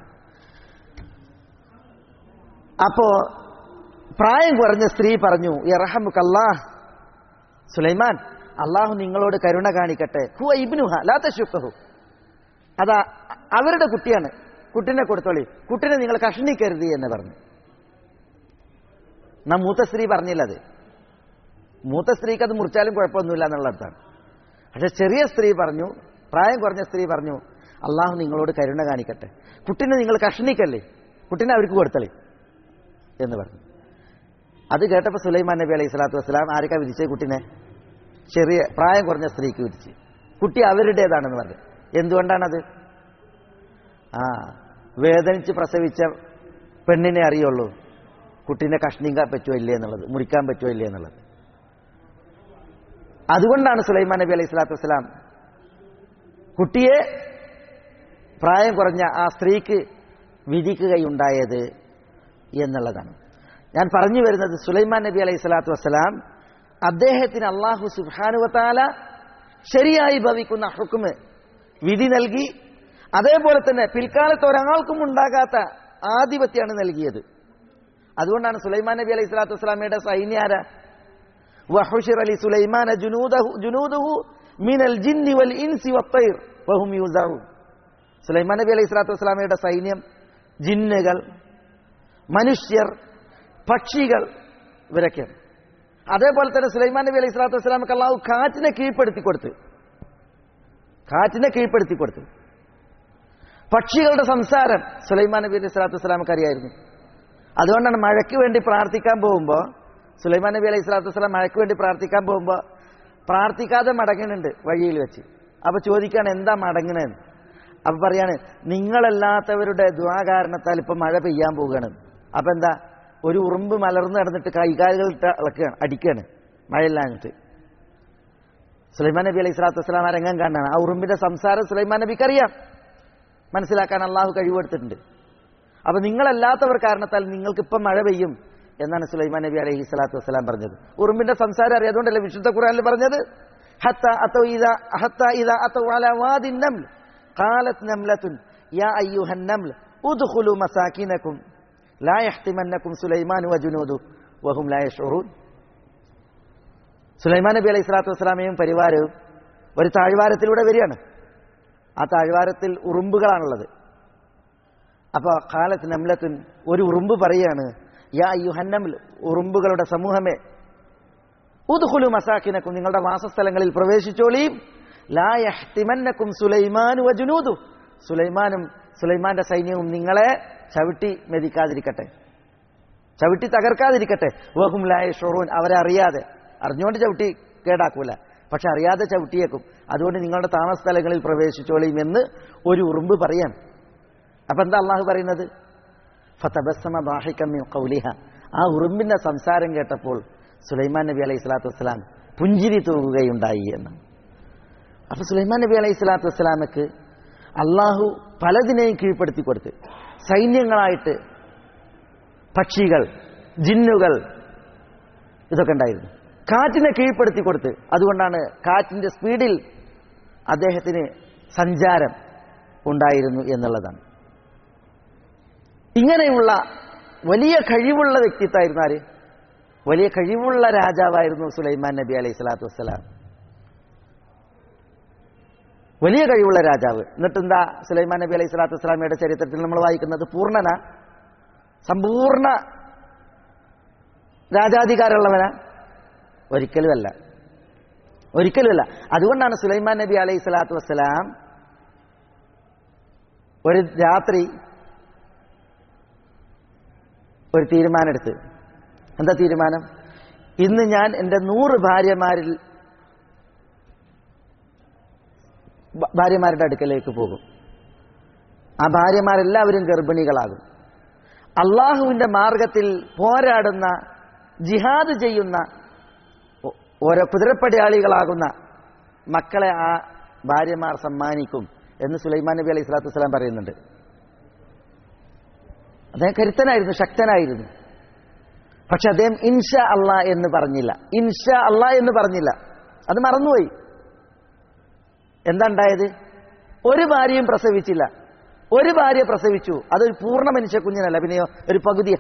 അപ്പോ പ്രായം കുറഞ്ഞ സ്ത്രീ പറഞ്ഞു, യർഹമുക്കല്ലാഹ് സുലൈമാൻ, അള്ളാഹു നിങ്ങളോട് കരുണ കാണിക്കട്ടെ. ഹുവ ഇബ്നുഹ ലാ തശുഖഹു, അതാ അവരുടെ കുട്ടിയാണ്, കുട്ടിനെ കൊടുത്തോളി, കുട്ടിനെ നിങ്ങൾ കഷ്ണിക്കരുത് എന്ന് പറഞ്ഞു. നാം മൂത്ത സ്ത്രീ പറഞ്ഞില്ല, അത് മൂത്ത സ്ത്രീക്ക് അത് മുറിച്ചാലും കുഴപ്പമൊന്നുമില്ല എന്നുള്ളതാണ്. പക്ഷെ ചെറിയ സ്ത്രീ പറഞ്ഞു, പ്രായം കുറഞ്ഞ സ്ത്രീ പറഞ്ഞു, അള്ളാഹു നിങ്ങളോട് കരുണ കാണിക്കട്ടെ, കുട്ടിനെ നിങ്ങൾ കഷ്ണിക്കല്ലേ, കുട്ടിനെ അവർക്ക് കൊടുത്തളി എന്ന് പറഞ്ഞു. അത് കേട്ടപ്പോൾ സുലൈമാൻ നബി അലൈഹി സ്വലാത്തു വസ്സലാം ആർക്കാ വിധിച്ചത്? കുട്ടിനെ ചെറിയ പ്രായം കുറഞ്ഞ സ്ത്രീക്ക് വിധിച്ച്. കുട്ടി അവരുടേതാണെന്ന് പറഞ്ഞു. എന്തുകൊണ്ടാണത്? വേദനിച്ച് പ്രസവിച്ച പെണ്ണിനെ അറിയുള്ളൂ കുട്ടീനെ കഷ്ണിക്കാൻ പറ്റുമോ ഇല്ലേ എന്നുള്ളത്, മുറിക്കാൻ പറ്റുമോ ഇല്ലേ എന്നുള്ളത്. അതുകൊണ്ടാണ് സുലൈമാൻ നബി അലൈഹി സ്വലാത്തു വസ്സലാം കുട്ടിയെ പ്രായം കുറഞ്ഞ ആ സ്ത്രീക്ക് വിധിക്കുകയുണ്ടായത് എന്നുള്ളതാണ്. ഞാൻ പറഞ്ഞു വരുന്നത്, സുലൈമാൻ നബി അലൈഹി സ്വലാത്തു വസ്സലാം അദ്ദേഹത്തിന് അല്ലാഹു സുബ്ഹാനഹു വ തആല ശരിയായി ഭവിക്കുന്ന ഹുക്മ് വിധി നൽകി. അതേപോലെ തന്നെ പിൽക്കാലത്ത് ഒരാൾക്കും ഉണ്ടാകാത്ത ആധിപത്യമാണ് നൽകിയത്. അതുകൊണ്ടാണ് സുലൈമാൻ നബി അലൈഹി സ്വലാത്തു വസ്സലാമയുടെ സൈന്യാര വഹുശിറ ലി സുലൈമാന ജുനൂദുഹു മിനൽ ജിന്നി വൽ ഇൻസി വത്തൈർ വഹും യൂസഊൻ. സുലൈമാൻ നബി അലൈഹി സ്വലാത്തു വസ്സലാമയുടെ സൈന്യം ജിന്നുകൾ, മനുഷ്യർ, പക്ഷികൾ, ഇവരൊക്കെയാണ്. അതേപോലെ തന്നെ സുലൈമാൻ നബി അലൈഹി സ്വലാത്തു വസ്സലാമക്ക് അല്ലാഹു കാറ്റിനെ കീഴ്പ്പെടുത്തി കൊടുത്തു. പക്ഷികളുടെ സംസാരം സുലൈമാൻ നബി അലൈഹി സ്വലാത്തു വസ്സലാമക്ക് അറിയായിരുന്നു. അതുകൊണ്ടാണ് മഴയ്ക്ക് വേണ്ടി പ്രാർത്ഥിക്കാൻ പോകുമ്പോൾ, സുലൈമാൻ നബി അലൈഹി സ്വലാത്തു വസ്സലാം മഴയ്ക്ക് വേണ്ടി പ്രാർത്ഥിക്കാൻ പോകുമ്പോൾ പ്രാർത്ഥിക്കാതെ മടങ്ങുന്നുണ്ട് വഴിയിൽ വെച്ച്. അപ്പൊ ചോദിക്കാണ്, എന്താ മടങ്ങണേന്ന്? അപ്പൊ പറയാണ്, നിങ്ങളല്ലാത്തവരുടെ ദുആ കാരണത്താൽ ഇപ്പൊ മഴ പെയ്യാൻ പോവുകയാണ്. അപ്പൊ എന്താ, ഒരു ഉറുമ്പ് മലർന്ന് നടന്നിട്ട് കൈകാലുകൾ അടിക്കുകയാണ് മഴയില്ലാഞ്ഞിട്ട്. സുലൈമാൻ നബി അലൈഹി സ്വലാത്തു വസ്സലാം ആ രംഗം കാണാണ്. ആ ഉറുമ്പിന്റെ സംസാരം സുലൈമാൻ നബിക്ക് അറിയാം, മനസ്സിലാക്കാൻ അള്ളാഹു കഴിവെടുത്തിട്ടുണ്ട്. അപ്പൊ നിങ്ങളല്ലാത്തവർ കാരണത്താൽ നിങ്ങൾക്ക് ഇപ്പം മഴ പെയ്യും എന്നാണ് സുലൈമാൻ നബി അലൈഹി സ്വലാത്തു വസ്സലാം പറഞ്ഞത്. ഉറുമ്പിന്റെ സംസാരം അറിയാതുകൊണ്ടല്ലേ വിശുദ്ധ ഖുർആനിൽ പറഞ്ഞത്, ഖാലത് നംലത്തുൻ യാ അയ്യുഹൻ നംൽ ഉദ്ഖുലു മസാകിനകും ലാ യഹ്തിമന്നകും സുലൈമാൻ വജുനൂദു വഹും ലാ യശ്ഉറൂൻ. സുലൈമാൻ നബി അലൈഹി സ്വലാത്തു വസ്സലാമയും പരിവാരവും ഒരു താഴ്വാരത്തിലൂടെ വരികയാണ്. ആ താഴ്വാരത്തിൽ ഉറുമ്പുകളാണുള്ളത്. അപ്പൊ ഖാലത്ത് നംലത്തുൻ, ഒരു ഉറുമ്പ് പറയാണ്, യാ അയ്യുഹൻ നംൽ, ഉറുമ്പുകളുടെ സമൂഹമേ, ഉദ്ഖുലു മസാകിനകും, നിങ്ങളുടെ വാസസ്ഥലങ്ങളിൽ പ്രവേശിച്ചോളീം, ലാ യഹ്തിമന്നകും സുലൈമാൻ വജുനൂദു, സുലൈമാന്റെ സൈന്യവും നിങ്ങളെ ചവിട്ടി മെതിക്കാതിരിക്കട്ടെ, ചവിട്ടി തകർക്കാതിരിക്കട്ടെ. വഹും ലാ യശൂറൂൻ, അവരെ അറിയാതെ, അറിഞ്ഞുകൊണ്ട് ചവിട്ടി കേടാക്കൂല, പക്ഷെ അറിയാതെ ചവിട്ടിയേക്കും. അതുകൊണ്ട് നിങ്ങളുടെ താമസ സ്ഥലങ്ങളിൽ പ്രവേശിച്ചോളിയും എന്ന് ഒരു ഉറുമ്പ് പറയാൻ. അപ്പൊ എന്താ അള്ളാഹു പറയുന്നത്? ഫതബസ്സമ ളാഹികം മിൻ ഖൗലിഹ, ആ ഉറുമ്പിന്റെ സംസാരം കേട്ടപ്പോൾ സുലൈമാൻ നബി അലൈഹി സ്വലാത്തു വസ്സലാം പുഞ്ചിരി തൂകുകയുണ്ടായി എന്ന്. അപ്പൊ സുലൈമാൻ നബി അലൈഹി സ്വലാത്തു വസ്സലാമക്ക് അള്ളാഹു പലതിനെയും കീഴ്പ്പെടുത്തി കൊടുത്ത്, സൈന്യങ്ങളായിട്ട് പക്ഷികൾ, ജിന്നുകൾ, ഇതൊക്കെ ഉണ്ടായിരുന്നു. കാറ്റിനെ കീഴ്പ്പെടുത്തി കൊടുത്ത്, അതുകൊണ്ടാണ് കാറ്റിന്റെ സ്പീഡിൽ അദ്ദേഹത്തിന് സഞ്ചാരം ഉണ്ടായിരുന്നു എന്നുള്ളതാണ്. ഇങ്ങനെയുള്ള വലിയ കഴിവുള്ള വ്യക്തിത്വമായിരുന്നു ആര്? വലിയ കഴിവുള്ള രാജാവായിരുന്നു സുലൈമാൻ നബി അലൈഹി സ്വലാത്തു വസ്സലാം. വലിയ കഴിവുള്ള രാജാവ്. എന്നിട്ടെന്താ സുലൈമാൻ നബി അലൈഹി സ്വലാത്തു വസ്സലാമയുടെ ചരിത്രത്തിൽ നമ്മൾ വായിക്കുന്നത്? പൂർണ്ണന, സമ്പൂർണ്ണ രാജാധികാരമുള്ളവനാ? ഒരിക്കലുമല്ല, ഒരിക്കലുമല്ല. അതുകൊണ്ടാണ് സുലൈമാൻ നബി അലൈഹി സ്വലാത്തു വസ്സലാം ഒരു രാത്രി ഒരു തീരുമാനമെടുത്ത്. എന്താ തീരുമാനം? ഇന്ന് ഞാൻ എൻ്റെ 100 ഭാര്യമാരുടെ അടുക്കലേക്ക് പോകും. ആ ഭാര്യമാരെല്ലാവരും ഗർഭിണികളാകും. അള്ളാഹുവിൻ്റെ മാർഗത്തിൽ പോരാടുന്ന, ജിഹാദ് ചെയ്യുന്ന ഓരോ കുതിരപ്പടയാളികളാകുന്ന മക്കളെ ആ ഭാര്യമാർ സമ്മാനിക്കും എന്ന് സുലൈമാൻ നബി അലൈഹി സ്വലാത്തു വസ്സലാം പറയുന്നുണ്ട്. അദ്ദേഹം കരുത്തനായിരുന്നു, ശക്തനായിരുന്നു. പക്ഷെ അദ്ദേഹം ഇൻഷാ അല്ലാ എന്ന് പറഞ്ഞില്ല. ഇൻഷാ അല്ലാ എന്ന് പറഞ്ഞില്ല, അത് മറന്നുപോയി. എന്താ ഉണ്ടായത്? ഒരു ഭാര്യയും പ്രസവിച്ചില്ല. ഒരു ഭാര്യ പ്രസവിച്ചു, അതൊരു പൂർണ്ണ മനുഷ്യ കുഞ്ഞിനല്ല, പിന്നെയോ ഒരു പകുതി,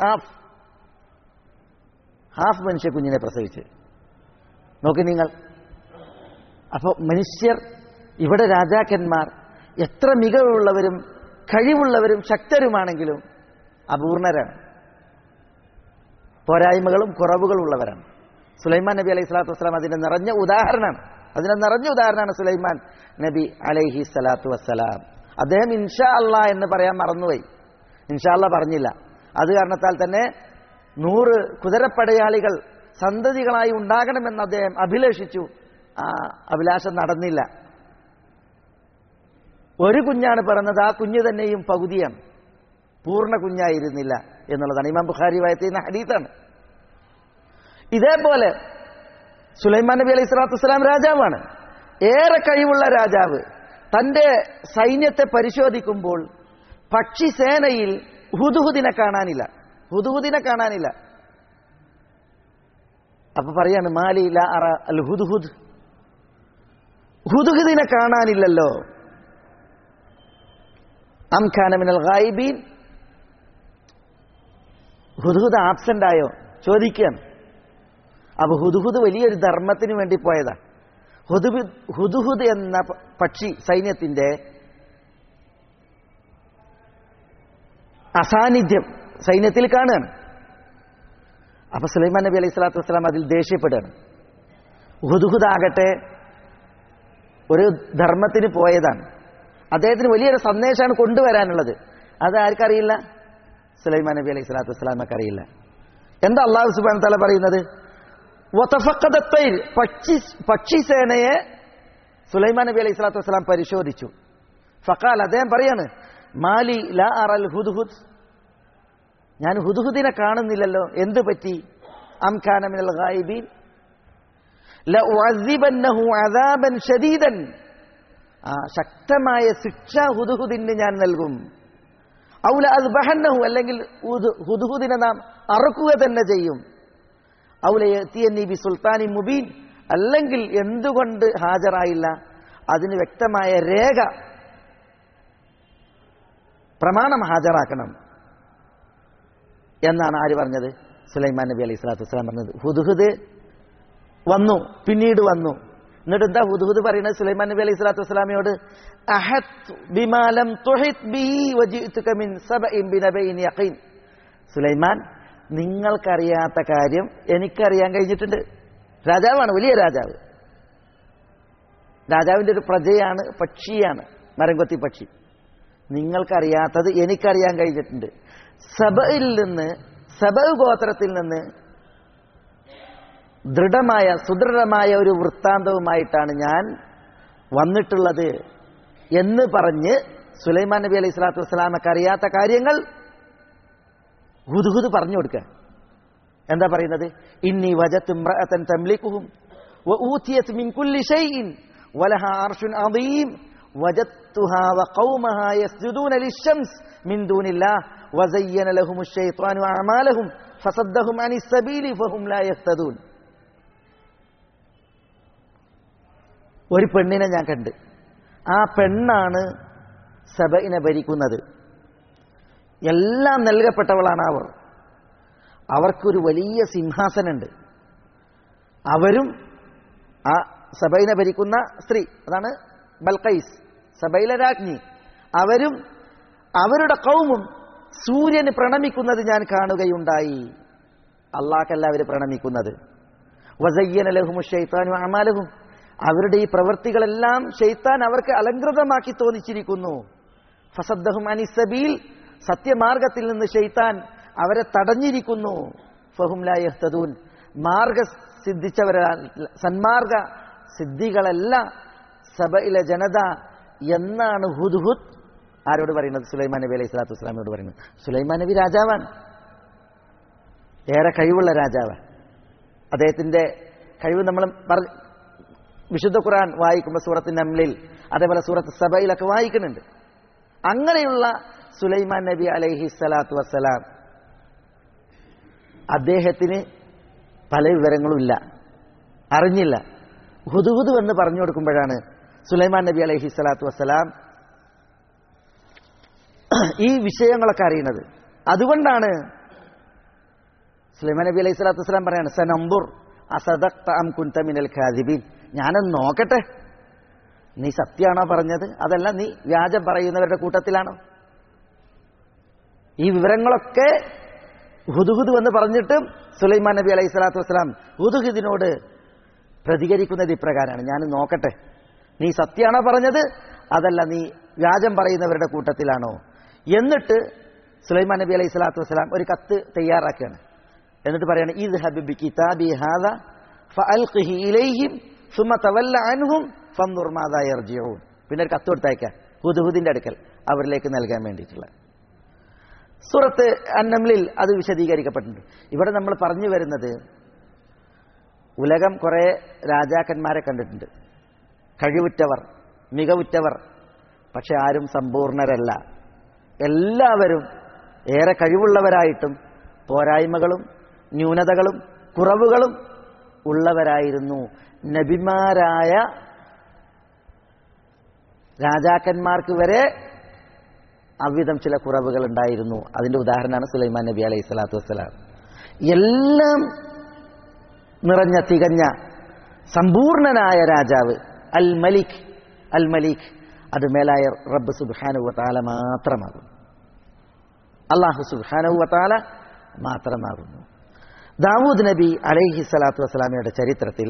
ഹാഫ് മനുഷ്യ കുഞ്ഞിനെ പ്രസവിച്ച്. നോക്കി നിങ്ങൾ. അപ്പോൾ മനുഷ്യർ, ഇവിടെ രാജാക്കന്മാർ എത്ര മികവുള്ളവരും കഴിവുള്ളവരും ശക്തരുമാണെങ്കിലും അപൂർണരാണ്, പോരായ്മകളും കുറവുകളും ഉള്ളവരാണ്. സുലൈമാൻ നബി അലൈഹി സ്വലാത്തു വസ്സലാം അതിന്റെ നിറഞ്ഞ ഉദാഹരണമാണ് സുലൈമാൻ നബി അലൈഹി സ്വലാത്തു വസ്സലാം. അദ്ദേഹം ഇൻഷാ അല്ലാ എന്ന് പറയാൻ മറന്നുപോയി, ഇൻഷാ അല്ലാ പറഞ്ഞില്ല. അത് കാരണത്താൽ തന്നെ 100 കുതിരപ്പടയാളികൾ സന്തതികളായി ഉണ്ടാകണമെന്ന് അദ്ദേഹം അഭിലാഷിച്ചു. ആ അഭിലാഷം നടന്നില്ല. ഒരു കുഞ്ഞാണ് പിറന്നത്, ആ കുഞ്ഞ് തന്നെയും പകുതിയാണ്, പൂർണ്ണ കുഞ്ഞായിരുന്നില്ല എന്നുള്ളതാണ്. ഇമാം ബുഖാരി വായത്ത് ചെയ്യുന്ന ഹദീസാണ്. ഇതേപോലെ സുലൈമാൻ നബി അലൈഹി സ്വലാത്തു വസ്സലാം രാജാവാണ്, ഏറെ കഴിവുള്ള രാജാവ്. തന്റെ സൈന്യത്തെ പരിശോധിക്കുമ്പോൾ പക്ഷിസേനയിൽ ഹുദ്ഹുദിനെ കാണാനില്ല. അപ്പൊ പറയാണ്, മാലി ലാ അറ അൽ ഹുദ്ഹുദ്, ഹുദ്ഹുദിനെ കാണാനില്ലല്ലോ. അം കാന മിനൽ ഗായിബീൻ, ഹുദ്ഹുദ് ആബ്സെന്റ് ആയോ ചോദിക്കുകയാണ്. അപ്പൊ ഹുദ്ഹുദ് വലിയൊരു ധർമ്മത്തിന് വേണ്ടി പോയതാ. ഹുദ്ഹുദ് എന്ന പക്ഷി സൈന്യത്തിന്റെ അസാന്നിധ്യം സൈന്യത്തിൽ കാണുകയാണ്. അപ്പൊ സുലൈമാൻ നബി അലൈഹി സ്വലാത്തു വസ്സലാം അതിൽ ദേഷ്യപ്പെടുകയാണ്. ഹുദ്ഹുദ് ആകട്ടെ ഒരു ധർമ്മത്തിന് പോയതാണ്, അദ്ദേഹത്തിന് വലിയൊരു സന്ദേശമാണ് കൊണ്ടുവരാനുള്ളത്. അത് ആർക്കറിയില്ല? സുലൈമാൻ നബി അലൈഹി സ്വലാത്തു വസ്സലാമക്ക് അറിയില്ല. എന്താ അല്ലാഹു സുബ്ഹാനഹു വ തആല പറയുന്നത്? പക്ഷിസേനയെ സുലൈമാൻ നബി അലൈഹി സ്വലാത്തു വസ്സലാം പരിശോധിച്ചു. ഫഖാൽ, അദ്ദേഹം പറയാണ്, മാലി ലാ അറൽ ഹുദ്ഹുദ്, ഞാൻ ഹുദ്ഹുദിനെ കാണുന്നില്ലല്ലോ. എന്തു പറ്റി? അം കാന മിനൽ ഗായിബീൻ ലഉഅസിബന്നഹു അദാബൻ ശദീദൻ, ശക്തമായ ശിക്ഷ ഹുദ്ഹുദിന് ഞാൻ നൽകും. ഔ ലഅസ്ബഹന്നഹു, അല്ലെങ്കിൽ ഹുദ്ഹുദിനെ നാം അറുക്കുക തന്നെ ചെയ്യും. ഔ ലയഅതിയനി ബിസുൽത്താനി മുബീൻ, അല്ലെങ്കിൽ എന്തുകൊണ്ട് ഹാജരായില്ല, അതിന് വ്യക്തമായ രേഖ, പ്രമാണം ഹാജരാക്കണം എന്നാണ് ആര് പറഞ്ഞത്? സുലൈമാൻ നബി അലൈഹി സ്വലാത്തു വസ്സലാം പറഞ്ഞത്. ഹുദ്ഹുദ് വന്നു, പിന്നീട് വന്നു. എന്നിട്ട് എന്താ ഹുദ്ഹുദ് പറയുന്നത് സുലൈമാൻ നബി അലൈഹി സ്വലാത്തു വസ്സലാമയോട്? അഹത്ത് ബിമാ ലം തുഹിത് ബിഹി വജിഅതുക മിൻ സബഇൻ ബിനബഇൻ യഖീൻ, സുലൈമാൻ, നിങ്ങൾക്കറിയാത്ത കാര്യം എനിക്കറിയാൻ കഴിഞ്ഞിട്ടുണ്ട്. രാജാവാണ്, വലിയ രാജാവ്. രാജാവിൻ്റെ ഒരു പ്രജയാണ്, പക്ഷിയാണ്, മരംകൊത്തി പക്ഷി. നിങ്ങൾക്കറിയാത്തത് എനിക്കറിയാൻ കഴിഞ്ഞിട്ടുണ്ട്. സബയിൽ നിന്ന്, സബ ഗോത്രത്തിൽ നിന്ന് സുദൃഢമായ ഒരു വൃത്താന്തവുമായിട്ടാണ് ഞാൻ വന്നിട്ടുള്ളത് എന്ന് പറഞ്ഞ് സുലൈമാൻ നബി അലൈഹി സ്വലാത്തു വസ്സലാമക്ക് അറിയാത്ത കാര്യങ്ങൾ ഹുദ്ഹുദ് പറഞ്ഞു കൊടുക്കുക. എന്താ പറയുന്നത്? ഇന്നി വജത്തു ഇംറഅതൻ തംലികുഹും വഊതിയത് മിൻ കുല്ലി ഷൈഇൻ വലഹാ അർശുൻ അദീം വജത്തുഹാ വഖൗമഹാ യസ്ജുദൂന ലിശ്ശംസ് മിൻ ദൂനില്ലാഹ് വസയ്യന ലഹുമുശ് ശൈത്വാനു അഅമാലഹും ഫസദ്ദഹും അനിസ് സബീലി ഫഹും ലാ യഹ്തദൂൻ. ഒരു പെണ്ണിനെ ഞാൻ കണ്ട്. ആ പെണ്ണാണ് സബയിനെ ഭരിക്കുന്നത്. എല്ലാം നൽകപ്പെട്ടവളാണ് അവർ. അവർക്കൊരു വലിയ സിംഹാസനമുണ്ട്. അവരും ആ സബയിനെ ഭരിക്കുന്ന സ്ത്രീ, അതാണ് ബൽഖൈസ്, സബയിലെ രാജ്ഞി, അവരും അവരുടെ ഖൗമും സൂര്യന് പ്രണമിക്കുന്നത് ഞാൻ കാണുകയുണ്ടായി. അല്ലാഹ്ക്കല്ല അവർ പ്രണമിക്കുന്നത്. വസയ്യന ലഹുമുശ് ശൈത്വാനു അഅമാലഹും, അവരുടെ ഈ പ്രവൃത്തികളെല്ലാം ശൈത്താൻ അവർക്ക് അലങ്കൃതമാക്കി തോന്നിച്ചിരിക്കുന്നു. ഫസദ്ദഹും അനിസ് സബീൽ, സത്യമാർഗത്തിൽ നിന്ന് ശൈത്താൻ അവരെ തടഞ്ഞിരിക്കുന്നു. ഫഹും ലാ യഹ്തദൂൻ, മാർഗ സിദ്ധിച്ചവരല്ല, സന്മാർഗ സിദ്ധികളല്ല സബയിലെ ജനത എന്നാണ് ഹുദ്ഹുദ് ആരോട് പറയുന്നത്? സുലൈമാൻ നബി അലൈഹി സ്വലാത്തു വസ്സലാമിനോട് പറയുന്നത്. സുലൈമാൻ നബി രാജാവാണ്, ഏറെ കഴിവുള്ള രാജാവാണ്. അദ്ദേഹത്തിന്റെ കഴിവ് നമ്മൾ വിശുദ്ധ ഖുർആൻ വായിക്കുമ്പോൾ സൂറത്ത് നംലിൽ, അതേപോലെ സൂറത്ത് സബയിലൊക്കെ വായിക്കുന്നുണ്ട്. അങ്ങനെയുള്ള സുലൈമാൻ നബി അലൈഹി സ്വലാത്തു വസ്സലാം, അദ്ദേഹത്തിന് പല വിവരങ്ങളും ഇല്ല, അറിഞ്ഞില്ല. ഹുദ്ഹുദ് എന്ന് പറഞ്ഞു കൊടുക്കുമ്പോഴാണ് സുലൈമാൻ നബി അലൈഹി സ്വലാത്തു വസ്സലാം ഈ വിഷയങ്ങളൊക്കെ അറിയുന്നത്. അതുകൊണ്ടാണ് സുലൈമാൻ നബി അലൈഹി സ്വലാത്തു വസ്സലാം പറയാണ്, സനംദുർ അസദഖ്ത അം കുൻത മിനൽ കാദിബീൻ, ഞാനൊന്ന് നോക്കട്ടെ, നീ സത്യമാണോ പറഞ്ഞത്, അതല്ല നീ വ്യാജം പറയുന്നവരുടെ കൂട്ടത്തിലാണോ? ഈ വിവരങ്ങളൊക്കെ ഹുദ്ഹുദ് എന്ന് പറഞ്ഞിട്ട് സുലൈമാൻ നബി അലൈഹി സ്വലാത്തു വസ്സലാം ഹുദ്ഹുദിനോട് പ്രതികരിക്കുന്നത് ഇപ്രകാരമാണ്, ഞാൻ നോക്കട്ടെ, നീ സത്യമാണോ പറഞ്ഞത്, അതല്ല നീ വ്യാജം പറയുന്നവരുടെ കൂട്ടത്തിലാണോ? എന്നിട്ട് സുലൈമാൻ നബി അലൈഹി സ്വലാത്തു വസ്സലാം ഒരു കത്ത് തയ്യാറാക്കുകയാണ്. എന്നിട്ട് പറയാണ്, ഇദ്ഹബ് ബികിതാബി ഹാദാ ഫഅൽഖിഹി ഇലൈഹിം സുമ്മ തവല്ല അൻഹും ഫൻദുർ മാദാ യർജിഊൻ. പിന്നെ ഒരു കത്ത് കൊടുത്തയക്കാം ഹുദ്ഹുദിന്റെ അടുക്കൽ, അവരിലേക്ക് നൽകാൻ വേണ്ടിയിട്ടുള്ള. സൂറത്ത് അന്നംലിൽ അത് വിശദീകരിക്കപ്പെട്ടിട്ടുണ്ട്. ഇവിടെ നമ്മൾ പറഞ്ഞു വരുന്നത്, ഉലകം കുറെ രാജാക്കന്മാരെ കണ്ടിട്ടുണ്ട്, കഴിവുറ്റവർ, മികവുറ്റവർ. പക്ഷെ ആരും സമ്പൂർണരല്ല. എല്ലാവരും ഏറെ കഴിവുള്ളവരായിട്ടും പോരായ്മകളും ന്യൂനതകളും കുറവുകളും ഉള്ളവരായിരുന്നു. നബിമാരായ രാജാക്കന്മാർക്ക് വരെ അവിധം ചില കുറവുകൾ ഉണ്ടായിരുന്നു. അതിന്റെ ഉദാഹരണമാണ് സുലൈമാൻ നബി അലൈഹി സ്വലാത്തു വസ്സലാം. എല്ലാം നിറഞ്ഞ തികഞ്ഞ സമ്പൂർണനായ രാജാവ്, അൽ മലിക്. അൽ മലിക് അത് മേലായ റബ്ബ് സുബ്ഹാനഹു വ തആല മാത്രമാകുന്നു. അല്ലാഹു സുബ്ഹാനഹു വ തആല മാത്രമാകുന്നു. ദാവൂദ് നബി അലൈഹി സ്വലാത്തു വസ്സലാമയുടെ ചരിത്രത്തിൽ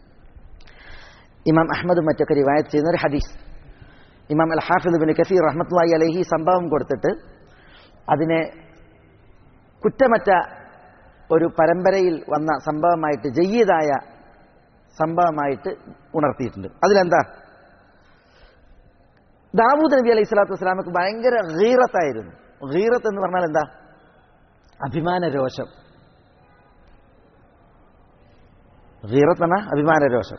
ഇമാം അഹ്മദും മറ്റൊക്കെ റിവായത്ത് ചെയ്യുന്ന ഒരു ഹദീസ്, ഇമാം അൽ ഹാഫിദ് ഇബ്നു കസീർ റഹ്മത്തുള്ളാഹി അലൈഹി സംഭവം കൊടുത്തിട്ട് അതിനെ കുറ്റമറ്റ ഒരു പരമ്പരയിൽ വന്ന സംഭവമായിട്ട്, ജയ്യിദായ സംഭവമായിട്ട് ഉണർത്തിയിട്ടുണ്ട്. അതിലെന്താ? ദാവൂദ് നബി അലൈഹി സ്വലാത്തു വസ്സലാമക്ക് ഭയങ്കര ഗീറത്തായിരുന്നു. ഗീറത്ത് എന്ന് പറഞ്ഞാൽ എന്താ? അഭിമാന രോഷം. ഗീറത്ത് എന്ന അഭിമാന രോഷം.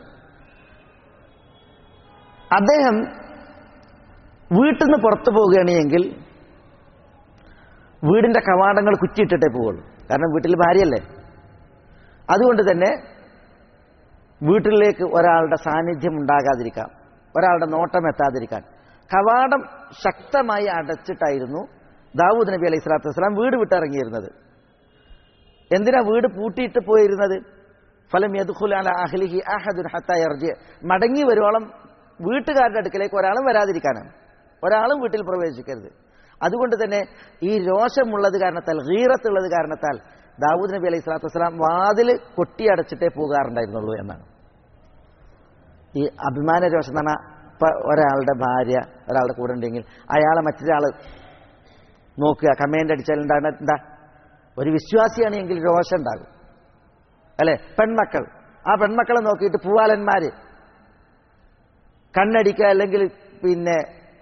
അദ്ദേഹം വീട്ടിൽ നിന്ന് പുറത്തു പോവുകയാണെങ്കിൽ വീടിന്റെ കവാടങ്ങൾ കുറ്റിയിട്ടിട്ടേ പോവുള്ളൂ. കാരണം വീട്ടിൽ ഭാര്യയല്ലേ. അതുകൊണ്ട് തന്നെ വീട്ടിലേക്ക് ഒരാളുടെ സാന്നിധ്യം ഉണ്ടാകാതിരിക്കാം, ഒരാളുടെ നോട്ടം എത്താതിരിക്കാൻ കവാടം ശക്തമായി അടച്ചിട്ടായിരുന്നു ദാവൂദ് നബി അലൈഹി സ്വലാത്തു വസ്സലാം വീട് വിട്ടിറങ്ങിയിരുന്നത്. എന്തിനാ വീട് പൂട്ടിയിട്ട് പോയിരുന്നത്? ഫലം യദ്ഖുൽ അലാ അഹ്ലിഹി അഹദുൻ ഹത്താ യർജി, മടങ്ങി വരുവോളം വീട്ടുകാരുടെ അടുക്കലേക്ക് ഒരാളും വരാതിരിക്കാനാണ്. ഒരാളും വീട്ടിൽ പ്രവേശിക്കരുത്. അതുകൊണ്ട് തന്നെ ഈ രോഷമുള്ളത് കാരണത്താൽ, ഗീറത്തുള്ളത് കാരണത്താൽ ദാവൂദ് നബി അലൈഹി സ്വലാത്തു വസ്സലാം വാതിൽ കൊട്ടിയടച്ചിട്ടേ പോകാറുണ്ടായിരുന്നുള്ളൂ എന്നാണ്. ഈ അഭിമാന രോഷം എന്ന് പറഞ്ഞാൽ ഇപ്പം ഒരാളുടെ ഭാര്യ ഒരാളുടെ കൂടെ ഉണ്ടെങ്കിൽ അയാളെ മറ്റൊരാൾ നോക്കുക, കമേൻ്റ് അടിച്ചാൽ എന്താണ്? എന്താ, ഒരു വിശ്വാസിയാണ് എങ്കിൽ രോഷം ഉണ്ടാകും അല്ലെ? പെൺമക്കൾ, ആ പെൺമക്കളെ നോക്കിയിട്ട് പൂവാലന്മാർ കണ്ണടിക്കുക, അല്ലെങ്കിൽ പിന്നെ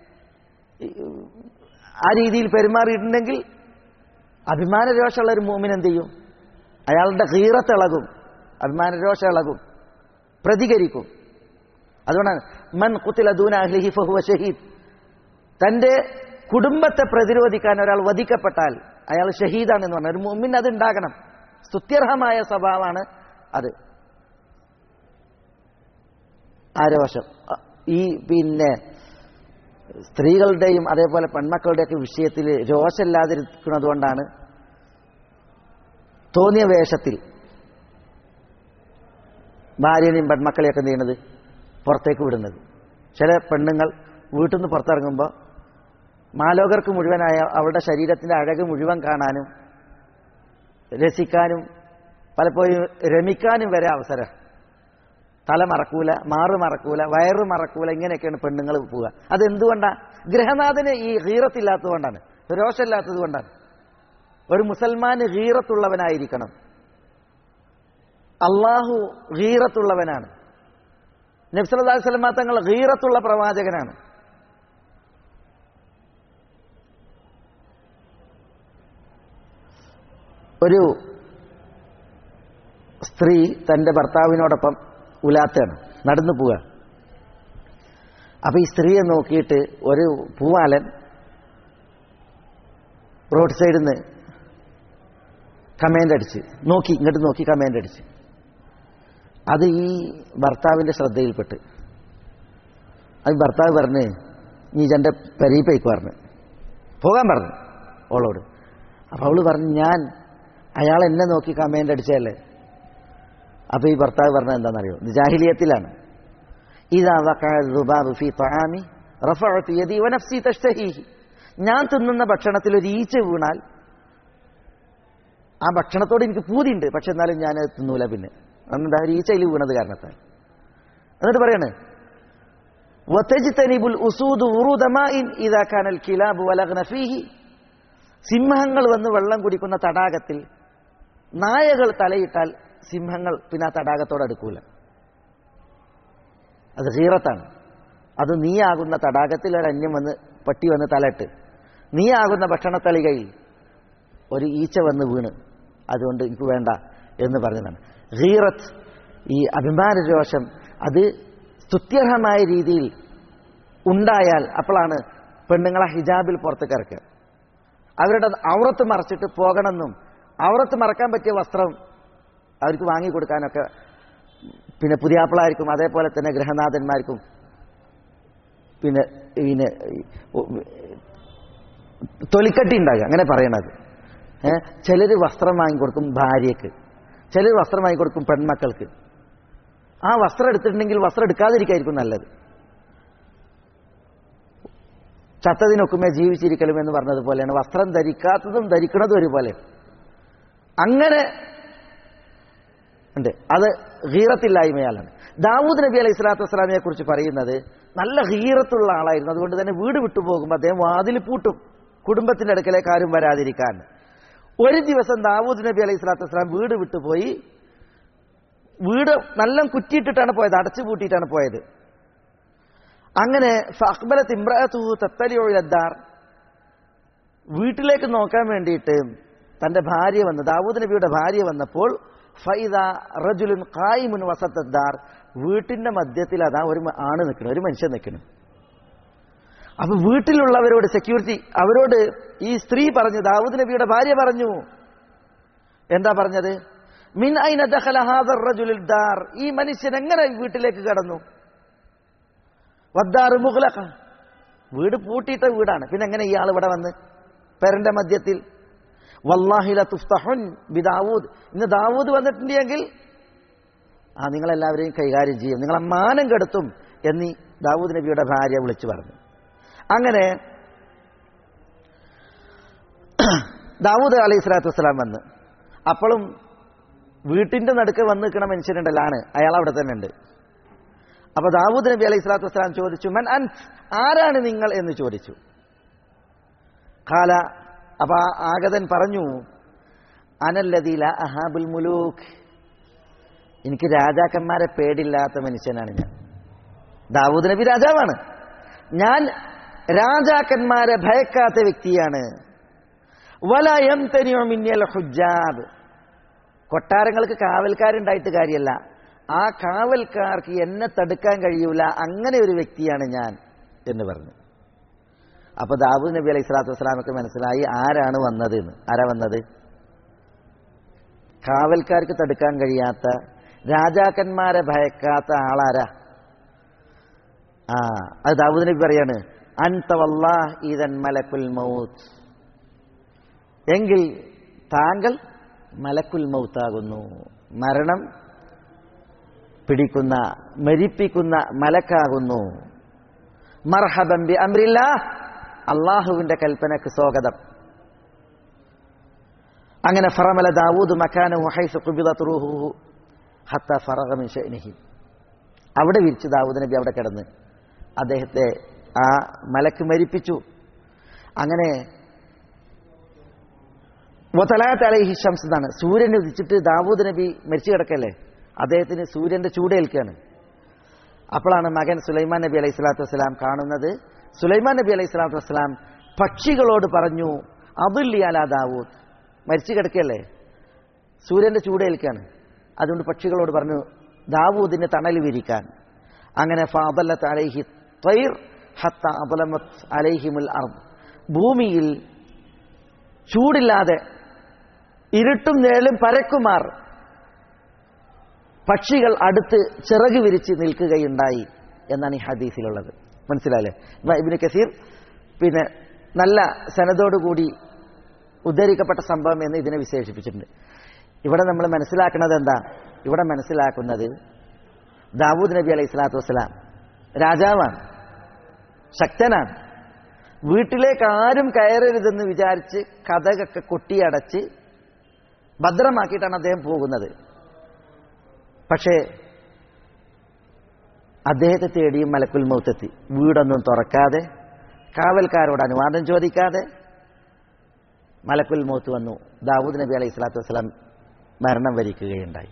ആ രീതിയിൽ പെരുമാറിയിട്ടുണ്ടെങ്കിൽ അഭിമാന രോഷമുള്ള ഒരു മുഅ്മിൻ എന്ത് ചെയ്യും? അയാളുടെ ഗീറത്ത് ഇളകും, അഭിമാന രോഷം ഇളകും, പ്രതികരിക്കും. അതുകൊണ്ടാണ് മൻ ഖുതില ദൂന അഹ്ലിഹി ഫഹുവ ഷഹീദ്. തന്റെ കുടുംബത്തെ പ്രതിരോധിക്കാൻ ഒരാൾ വധിക്കപ്പെട്ടാൽ അയാൾ ഷഹീദാണെന്ന് പറഞ്ഞാൽ ഒരു മുഅ്മിൻ അത് ഉണ്ടാകണം. സ്തുത്യർഹമായ സ്വഭാവമാണ് അത്. ആ രോഷം ഈ പിന്നെ സ്ത്രീകളുടെയും അതേപോലെ പെൺമക്കളുടെയൊക്കെ വിഷയത്തിൽ രോഷമില്ലാതിരിക്കുന്നത് കൊണ്ടാണ് തോന്നിയ വേഷത്തിൽ ഭാര്യനെയും പെൺമക്കളെയൊക്കെ എന്ത് ചെയ്യുന്നത്? പുറത്തേക്ക് വിടുന്നത്. ചില പെണ്ണുങ്ങൾ വീട്ടിൽ നിന്ന് പുറത്തിറങ്ങുമ്പോൾ മാലോകർക്ക് മുഴുവനായ അവരുടെ ശരീരത്തിൻ്റെ അഴക് മുഴുവൻ കാണാനും രസിക്കാനും പലപ്പോഴും രമിക്കാനും വരെ അവസരം. തല മറക്കൂല, മാറ് മറക്കൂല, വയറ് മറക്കൂല, ഇങ്ങനെയൊക്കെയാണ് പെണ്ണുങ്ങൾ പോവുക. അതെന്തുകൊണ്ടാണ്? ഗൃഹനാഥന് ഈ ഗീറത്തില്ലാത്തത് കൊണ്ടാണ്, രോഷമില്ലാത്തത് കൊണ്ടാണ്. ഒരു മുസൽമാന് ഗീറത്തുള്ളവനായിരിക്കണം. അള്ളാഹു ഗീറത്തുള്ളവനാണ്. നബി സല്ലല്ലാഹു അലൈഹി വസല്ലം തങ്ങൾ ഗീറത്തുള്ള പ്രവാചകനാണ്. ഒരു സ്ത്രീ തൻ്റെ ഭർത്താവിനോടൊപ്പം ഉലാത്താണ്, നടന്നു പോവുക. അപ്പൊ ഈ സ്ത്രീയെ നോക്കിയിട്ട് ഒരു പൂവാലൻ റോഡ് സൈഡിൽ നിന്ന് കമേൻ്റ് അടിച്ച് നോക്കി, ഇങ്ങോട്ട് നോക്കി കമേൻ്റ് അടിച്ച്. അത് ഈ ഭർത്താവിൻ്റെ ശ്രദ്ധയിൽപ്പെട്ട്. അത് ഭർത്താവ് പറഞ്ഞ് നീ എൻ്റെ പെരീപ്പേക്ക് പറഞ്ഞ് പോകാൻ പറഞ്ഞു അവളോട്. അപ്പം അവള് പറഞ്ഞു ഞാൻ അയാൾ എന്നെ നോക്കി കമേൻ്റ് അടിച്ചതല്ലേ. അപ്പോൾ ഈ ഭർത്താവ് പറഞ്ഞത് എന്താണെന്നറിയോ? ഇത് ജാഹിലിയത്തിലാണ്. ഇദാ വഖഅ ദുബാബു ഫീ തആമി റഫഅതു യദി വനഫ്സി തഷ്തഹീഹി. ഞാൻ തിന്നുന്ന ഭക്ഷണത്തിൽ ഒരു ഈച്ച വീണാൽ ആ ഭക്ഷണത്തോട് എനിക്ക് പൂതിയുണ്ട്, പക്ഷെ എന്നാലും ഞാൻ തിന്നൂല. പിന്നെ എന്താ, ഒരു ഈച്ചയിൽ വീണത് കാരണത്താൽ. എന്നിട്ട് പറയാണ് വതജ്തനിബുൽ ഉസൂദു ഉറൂദ മാഇൻ ഇദാ കാനൽ കിലാബു വലഗ്ന ഫീഹി. സിംഹങ്ങൾ വന്ന് വെള്ളം കുടിക്കുന്ന തടാകത്തിൽ നായകൾ തലയിട്ടാൽ സിംഹങ്ങൾ പിന്നെ ആ തടാകത്തോട് അടുക്കൂല. അത് ഗീറത്താണ്. അത് നീയാകുന്ന തടാകത്തിൽ ഒരു അന്യം വന്ന് പട്ടി വന്ന് തലയിട്ട്, നീയാകുന്ന ഭക്ഷണത്തളികയിൽ ഒരു ഈച്ച വന്ന് വീണ്, അതുകൊണ്ട് എനിക്ക് വേണ്ട എന്ന് പറഞ്ഞതാണ്. ഗീറത്ത്, ഈ അഭിമാന രോഷം, അത് സ്തുത്യർഹമായ രീതിയിൽ ഉണ്ടായാൽ അപ്പോഴാണ് പെണ്ണുങ്ങളെ ഹിജാബിൽ പുറത്തേക്ക് ഇറക്കുക. അവരുടെ ഔറത്ത് മറച്ചിട്ട് പോകണമെന്നും ഔറത്ത് മറക്കാൻ പറ്റിയ വസ്ത്രം അവർക്ക് വാങ്ങിക്കൊടുക്കാനൊക്കെ പിന്നെ പുതിയാപ്പിളായിരിക്കും, അതേപോലെ തന്നെ ഗൃഹനാഥന്മാർക്കും പിന്നെ തൊലിക്കട്ടി ഉണ്ടാകുക, അങ്ങനെ പറയണത്. ചിലർ വസ്ത്രം വാങ്ങിക്കൊടുക്കും ഭാര്യയ്ക്ക്, ചിലർ വസ്ത്രം വാങ്ങിക്കൊടുക്കും പെൺമക്കൾക്ക്. ആ വസ്ത്രം എടുത്തിട്ടുണ്ടെങ്കിൽ വസ്ത്രം എടുക്കാതിരിക്കായിരിക്കും നല്ലത്. ചത്തതിനൊക്കുമേ ജീവിച്ചിരിക്കലും എന്ന് പറഞ്ഞതുപോലെയാണ് വസ്ത്രം ധരിക്കാത്തതും ധരിക്കുന്നതും ഒരുപോലെ. അങ്ങനെ ഉണ്ട്. അത് ഗീറത്തില്ലായ്മയാലാണ്. ദാവൂദ് നബി അലൈഹി സ്വലാത്തു വസ്സലാമിനെ കുറിച്ച് പറയുന്നത് നല്ല ഗീറത്തുള്ള ആളായിരുന്നു. അതുകൊണ്ട് തന്നെ വീട് വിട്ടുപോകുമ്പോൾ അദ്ദേഹം വാതിൽ പൂട്ടും, കുടുംബത്തിന്റെ അടുക്കലേക്ക് ആരും വരാതിരിക്കാൻ. ഒരു ദിവസം ദാവൂദ് നബി അലൈഹി സ്വലാത്തു വസ്സലാം വീട് വിട്ടുപോയി. വീട് നല്ല കുറ്റിയിട്ടിട്ടാണ് പോയത്, അടച്ചു പൂട്ടിയിട്ടാണ് പോയത്. അങ്ങനെ ഫഅഖ്ബലത് ഇംറഅതുഹു തത്തലിഉ ഇലദ്ദാർ. വീട്ടിലേക്ക് നോക്കാൻ വേണ്ടിയിട്ട് തന്റെ ഭാര്യ വന്ന്, ദാവൂദ് നബിയുടെ ഭാര്യ വന്നപ്പോൾ ഫൈദ റജുലുൻ ഖായിമുൻ വസത്തദ്ദാർ, വീട്ടിന്റെ മധ്യത്തിൽ അതാ ഒരു ആണ് നിൽക്കണം, ഒരു മനുഷ്യൻ നിൽക്കണം. അപ്പൊ വീട്ടിലുള്ളവരോട് സെക്യൂരിറ്റി, അവരോട് ഈ സ്ത്രീ പറഞ്ഞു, ദാവൂദ് നബിയുടെ ഭാര്യ പറഞ്ഞു, എന്താ പറഞ്ഞത്? മിൻ ഐന ദഖല ഹാദർ റജുലുൽ ദാർ, ഈ മനുഷ്യൻ എങ്ങനെ വീട്ടിലേക്ക് കടന്നു? വദ്ദാർ മുഗ്ലഖ, വീട് പൂട്ടിയിട്ട വീടാണ്, പിന്നെ എങ്ങനെ ഇയാൾ ഇവിടെ വന്ന് പെരന്റെ മധ്യത്തിൽ? വല്ലാഹി ല തുഫ്തഹുൻ ബിദാവൂദ്, ഇന്ന് ദാവൂദ് വന്നിട്ടുണ്ടെങ്കിൽ നിങ്ങളെല്ലാവരെയും കൈകാര്യം ചെയ്യും, നിങ്ങളെ മാനം കെടുത്തും എന്നീ ദാവൂദ് നബിയുടെ ഭാര്യ വിളിച്ചു പറഞ്ഞു. അങ്ങനെ ദാവൂദ് അലൈഹി സ്വലാത്തു വസ്സലാം വന്ന്, അപ്പോഴും വീട്ടിന്റെ നടുക്ക് വന്ന് നിൽക്കുന്ന മനുഷ്യനുണ്ടല്ലാണ്, അയാൾ അവിടെ തന്നെ ഉണ്ട്. അപ്പൊ ദാവൂദ് നബി അലൈഹി സ്വലാത്തു വസ്സലാം ചോദിച്ചു, മൻ അൻത്, ആരാണ് നിങ്ങൾ എന്ന് ചോദിച്ചു. ഖാല, അപ്പൊ ആഗതൻ പറഞ്ഞു, അനല്ലദീ ലാ അഹാബുൽ മുലൂക്ക്, എനിക്ക് രാജാക്കന്മാരെ പേടില്ലാത്ത മനുഷ്യനാണ് ഞാൻ. ദാവൂദ് നബി രാജാവാണ്, ഞാൻ രാജാക്കന്മാരെ ഭയക്കാത്ത വ്യക്തിയാണ്. വലാ യംതനിഉ മിന്നൽ ഹുജ്ജാബ്, കൊട്ടാരങ്ങൾക്ക് കാവൽക്കാരുണ്ടായിട്ട് കാര്യമല്ല, ആ കാവൽക്കാർക്ക് എന്നെ തടുക്കാൻ കഴിയൂല, അങ്ങനെ ഒരു വ്യക്തിയാണ് ഞാൻ എന്ന് പറഞ്ഞു. അപ്പൊ ദാവൂദ് നബി അലൈഹി സ്വലാത്തു വസ്സലാമൊക്കെ മനസ്സിലായി ആരാണ് വന്നത് എന്ന്. ആരാ വന്നത്? കാവൽക്കാർക്ക് തടുക്കാൻ കഴിയാത്ത, രാജാക്കന്മാരെ ഭയക്കാത്ത ആളാരാ? അത് ദാവൂദ് നബി പറയാണ്, അൻത വല്ലാഹ് ഇദൻ മലക്കുൽ മൗത്ത്, എങ്കിൽ താങ്കൾ മലക്കുൽ മൗത്താകുന്നു, മരണം പിടിക്കുന്ന, മരിപ്പിക്കുന്ന മലക്കാകുന്നു. മർഹബൻ ബി അംരില്ലാഹ്, അള്ളാഹുവിന്റെ കൽപ്പനക്ക് സ്വാഗതം. അങ്ങനെ ഫറമല ദാവൂദ് മക്കാനഹു ഹൈസു ഖുബിദത് റൂഹുഹു ഹത്താ ഫറഗ മിൻ ശഅനിഹി, അവിടെ വിരിച്ചു ദാവൂദ് നബി അവിടെ കിടന്ന് അദ്ദേഹത്തെ ആ മലക്ക് മരിപ്പിച്ചു. അങ്ങനെ വതലഅത് അലൈഹി ശംസ് എന്നാണ്, സൂര്യൻ ഉദിച്ചിട്ട് ദാവൂദ് നബി മരിച്ചു കിടക്കല്ലേ, അദ്ദേഹത്തിന് സൂര്യന്റെ ചൂടേൽക്കുകയാണ്. അപ്പോഴാണ് മകൻ സുലൈമാൻ നബി അലൈഹി സ്വലാത്തു വസ്സലാം കാണുന്നത്. സുലൈമാൻ നബി അലൈഹി സ്വലാത്തു വസ്സലാം പക്ഷികളോട് പറഞ്ഞു, അദുല്ലി അലാ ദാവൂദ്, മരിച്ചു കിടക്കല്ലേ, സൂര്യന്റെ ചൂടേൽക്കുകയാണ്, അതുകൊണ്ട് പക്ഷികളോട് പറഞ്ഞു ദാവൂദിന് തണൽ വിരിക്കാൻ. അങ്ങനെ ഫഅദല്ലത് അലൈഹി ത്വയ്ർ ഹത്താ അദ്ലമത് അലൈഹിമുൽ അർദ്, ഭൂമിയിൽ ചൂടില്ലാതെ ഇരുട്ടും നിഴലും പരക്കുമാർ പക്ഷികൾ അടുത്ത് ചിറക് വിരിച്ച് നിൽക്കുകയുണ്ടായി എന്നാണ് ഈ ഹദീസിലുള്ളത്. മനസ്സിലായില്ലേ? ഇബ്നു കസീർ പിന്നെ നല്ല സനദോടുകൂടി ഉദ്ധരിക്കപ്പെട്ട സംഭവം എന്ന് ഇതിനെ വിശേഷിപ്പിച്ചിട്ടുണ്ട്. ഇവിടെ നമ്മൾ മനസ്സിലാക്കുന്നത് എന്താ? ഇവിടെ മനസ്സിലാക്കുന്നത് ദാവൂദ് നബി അലൈഹി സ്വലാത്തു വസ്സലാം രാജാവാണ്, ശക്തനാണ്. വീട്ടിലേക്ക് ആരും കയറരുതെന്ന് വിചാരിച്ച് കതകൊക്കെ കൊട്ടിയടച്ച് ഭദ്രമാക്കിയിട്ടാണ് അദ്ദേഹം പോകുന്നത്. പക്ഷേ അദ്ദേഹത്തെ തേടിയും മലക്കുൽ മൗത്തെത്തി. വീടൊന്നും തുറക്കാതെ, കാവൽക്കാരോട് അനുവാദം ചോദിക്കാതെ മലക്കുൽ മൗത്ത് വന്നു. ദാവൂദ് നബി അലൈഹി സ്വലാത്തു വസ്സലാം മരണം വരിക്കുകയുണ്ടായി.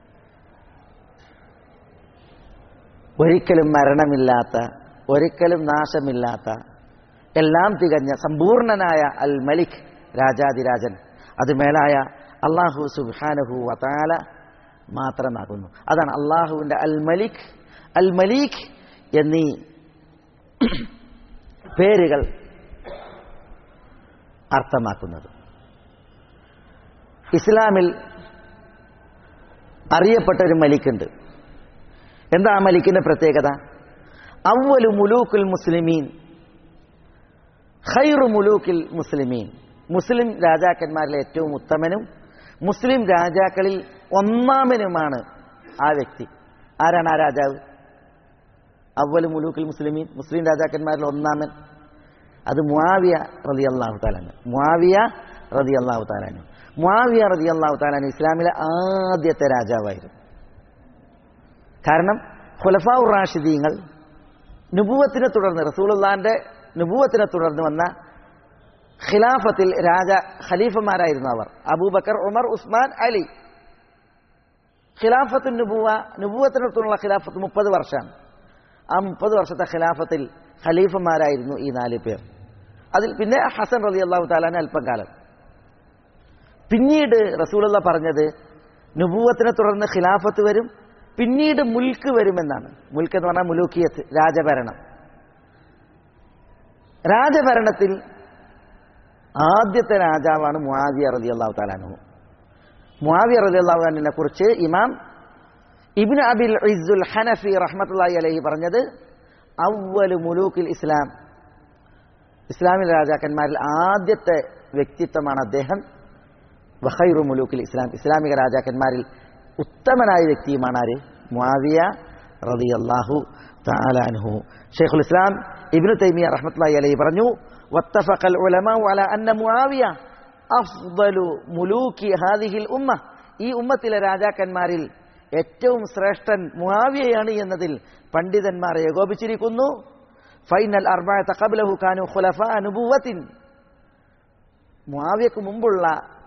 ഒരിക്കലും മരണമില്ലാത്ത, ഒരിക്കലും നാശമില്ലാത്ത, എല്ലാം തികഞ്ഞ സമ്പൂർണനായ അൽ മലിക്, രാജാതിരാജൻ, അത് മേലായ അല്ലാഹു സുബ്ഹാനഹു വ തആല മാത്രമാകുന്നു. അതാണ് അള്ളാഹുവിന്റെ അൽ മലിക്, അൽ മലീക് എന്നീ പേരുകൾ അർത്ഥമാക്കുന്നത്. ഇസ്ലാമിൽ അറിയപ്പെട്ട ഒരു മലിക്കുണ്ട്. എന്താ ആ മലിക്കിന്റെ പ്രത്യേകത? അവ്വലു മുലൂക്കുൽ മുസ്ലിമീൻ ഖൈറു മുലൂക്കിൽ മുസ്ലിമീൻ, മുസ്ലിം രാജാക്കന്മാരിലെ ഏറ്റവും ഉത്തമനും മുസ്ലിം രാജാക്കളിൽ ഒന്നാമനുമാണ് ആ വ്യക്തി. ആരാണ് ആ രാജാവ്? അവ്വലു മുലൂക്കിൽ മുസ്ലിമീൻ, മുസ്ലിം രാജാക്കന്മാരിൽ ഒന്നാമൻ. അത് മുആവിയ റളിയല്ലാഹു തആല അൻഹു. മുആവിയ റളിയല്ലാഹു തആല അൻഹു. മുആവിയ റളിയല്ലാഹു തആല അൻഹു ഇസ്ലാമിലെ ആദ്യത്തെ രാജാവായിരുന്നു. കാരണം ഖുലഫാഉർ റാഷിദീങ്ങൾ നുബുവത്തിനെ തുടർന്ന്, റസൂലുള്ളാഹിന്റെ നുബുവത്തിനെ തുടർന്ന് വന്ന ഖിലാഫത്തിൽ ഖലീഫമാരായിരുന്നു അവർ. അബൂബക്കർ, ഉമർ, ഉസ്മാൻ, അലി. ഖിലാഫത്തുൻ നുബുവ, നുബുവത്തിനടുത്തുള്ള ഖിലാഫത്ത് 30 വർഷമാണ്. ആ 30 വർഷത്തെ ഖിലാഫത്തിൽ ഖലീഫമാരായിരുന്നു ഈ 4 പേർ. അതിൽ പിന്നെ ഹസൻ റളിയല്ലാഹു തആല അല്പം കാലം. പിന്നീട് റസൂലുള്ളാഹി പറഞ്ഞത് നുബുവത്തിനെ തുടർന്ന് ഖിലാഫത്ത് വരും, പിന്നീട് മുൽക്ക് വരുമെന്നാണ്. മുൽക്ക് എന്ന് പറഞ്ഞാൽ മുലൂക്കിയത്ത്, രാജഭരണം. രാജഭരണത്തിൽ ആദ്യത്തെ രാജാവാണ് മുആവിയ റളിയല്ലാഹു തആല അൻഹു. മുആവിയ റളിയല്ലാഹു അൻഹുവിനെ കുറിച്ച് ഇമാം ഇബ്നു അബിൽ ഇസ്സുൽ ഹനഫി റഹ്മത്തുള്ളാഹി അലൈഹി പറഞ്ഞത് അവ്വലു മുലൂക്കിൽ ഇസ്ലാം, ഇസ്ലാമിലെ രാജാക്കന്മാരിൽ ആദ്യത്തെ വ്യക്തിത്വമാണ് അദ്ദേഹം. വഖൈറു മുലൂക്കിൽ ഇസ്ലാം, ഇസ്ലാമിക രാജാക്കന്മാരിൽ ഉത്തമനായ വ്യക്തിയുമാണ് ആര്? മുആവിയ റളിയല്ലാഹു തആല അൻഹു. ശൈഖുൽ ഇസ്ലാം ഇബ്നു തൈമിയ റഹ്മത്തുള്ളാഹി അലൈഹി പറഞ്ഞു, വത്തഫഖൽ ഉലമാഉ അലാ അന്ന മുആവിയ അഫ്ദലു മുലൂക്കി ഹാദിഹിൽ ഉമ്മ, ഈ ഉമ്മത്തിലെ രാജാക്കന്മാരിൽ ഏറ്റവും ശ്രേഷ്ഠൻ മുആവിയയാണ് എന്നതിൽ പണ്ഡിതന്മാർ ഏകോപിച്ചിരിക്കുന്നു. ഫൈനൽ അർബഅത ഖബ്ലഹു കാനു ഖുലഫാ നുബുവത്തിൻ, മുആവിയക്ക് മുമ്പുള്ള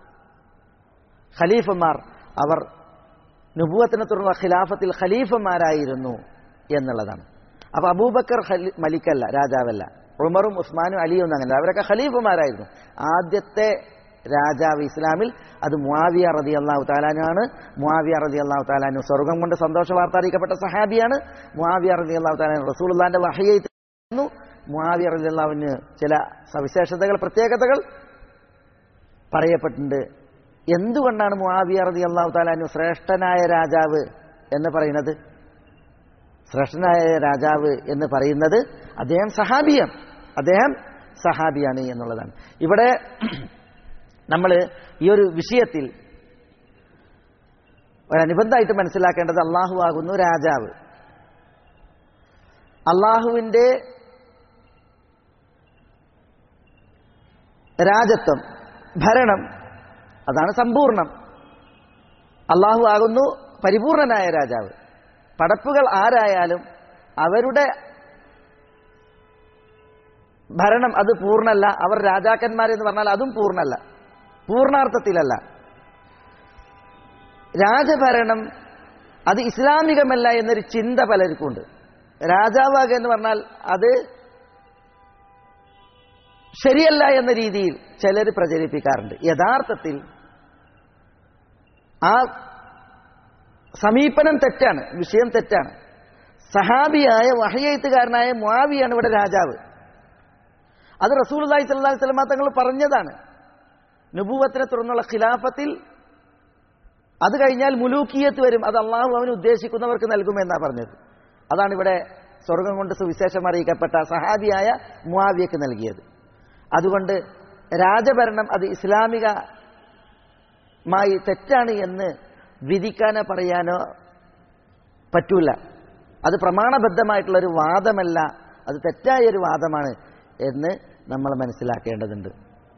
ഖലീഫമാർ അവർ നുബുവത്തിനെ തുടർന്നുള്ള ഖിലാഫത്തിൽ ഖലീഫമാരായിരുന്നു എന്നുള്ളതാണ്. അപ്പൊ അബൂബക്കർ മലിക്കല്ല, രാജാവല്ല. ഉമറും ഉസ്മാനും അലിയും ഒന്നും അങ്ങനെ, അവരൊക്കെ ഖലീഫമാരായിരുന്നു. ആദ്യത്തെ രാജാവ് ഇസ്ലാമിൽ അത് മുആവിയ റളിയല്ലാഹു തആലാനു ആണ്. മുആവിയ റളിയല്ലാഹു തആലാനു സ്വർഗ്ഗം കൊണ്ട് സന്തോഷ വാർത്ത അറിയിക്കപ്പെട്ട സഹാബിയാണ്. മുആവിയ റളിയല്ലാഹു തആലാനു റസൂലുള്ളാഹിന്റെ വഹയ്യായിരുന്നു. മുആവിയ റളിയല്ലാഹുവിന് ചില സവിശേഷതകൾ, പ്രത്യേകതകൾ പറയപ്പെട്ടിട്ടുണ്ട്. എന്തുകൊണ്ടാണ് മുആവിയ റളിയല്ലാഹു തആലാനു ശ്രേഷ്ഠനായ രാജാവ് എന്ന് പറയുന്നത്? ശ്രേഷ്ഠനായ രാജാവ് എന്ന് പറയുന്നത് അദ്ദേഹം സഹാബിയാണ് എന്നുള്ളതാണ്. ഇവിടെ നമ്മൾ ഈ ഒരു വിഷയത്തിൽ ഒരനുബന്ധമായിട്ട് മനസ്സിലാക്കേണ്ടത് അള്ളാഹു ആകുന്നു രാജാവ്. അള്ളാഹുവിൻ്റെ രാജത്വം, ഭരണം അതാണ് സമ്പൂർണം. അള്ളാഹു ആകുന്നു പരിപൂർണനായ രാജാവ്. പടപ്പുകൾ ആരായാലും അവരുടെ ഭരണം അത് പൂർണ്ണല്ല. അവർ രാജാക്കന്മാരെന്ന് പറഞ്ഞാൽ അതും പൂർണ്ണല്ല, പൂർണ്ണാർത്ഥത്തിലല്ല. രാജഭരണം അത് ഇസ്ലാമികമല്ല എന്നൊരു ചിന്ത പലർക്കുണ്ട്. രാജാവാകുക എന്ന് പറഞ്ഞാൽ അത് ശരിയല്ല എന്ന രീതിയിൽ ചിലർ പ്രചരിപ്പിക്കാറുണ്ട്. യഥാർത്ഥത്തിൽ ആ സമീപനം തെറ്റാണ്, വിഷയം തെറ്റാണ്. സഹാബിയായ വഹയ്യെഴുത്തുകാരനായ മുആവിയാണ് ഇവിടെ രാജാവ്. അത് റസൂലുള്ളാഹി സ്വല്ലല്ലാഹു അലൈഹി വസല്ലം തങ്ങൾ പറഞ്ഞതാണ്. നുബുവത്തിനെ തുടർന്നുള്ള ഖിലാഫത്തിൽ അത് കഴിഞ്ഞാൽ മുലൂക്കിയത്ത് വരും, അത് അള്ളാഹു അവന് ഉദ്ദേശിക്കുന്നവർക്ക് നൽകുമെന്നാണ് പറഞ്ഞത്. അതാണ് ഇവിടെ സ്വർഗം കൊണ്ട് സുവിശേഷം അറിയിക്കപ്പെട്ട സഹാബിയായ മുആവിയക്ക് നൽകിയത്. അതുകൊണ്ട് രാജഭരണം അത് ഇസ്ലാമികമായി തെറ്റാണ് എന്ന് വിധിക്കാനോ പറയാനോ പറ്റൂല. അത് പ്രമാണബദ്ധമായിട്ടുള്ളൊരു വാദമല്ല, അത് തെറ്റായൊരു വാദമാണ് എന്ന് നമ്മൾ മനസ്സിലാക്കേണ്ടതുണ്ട്.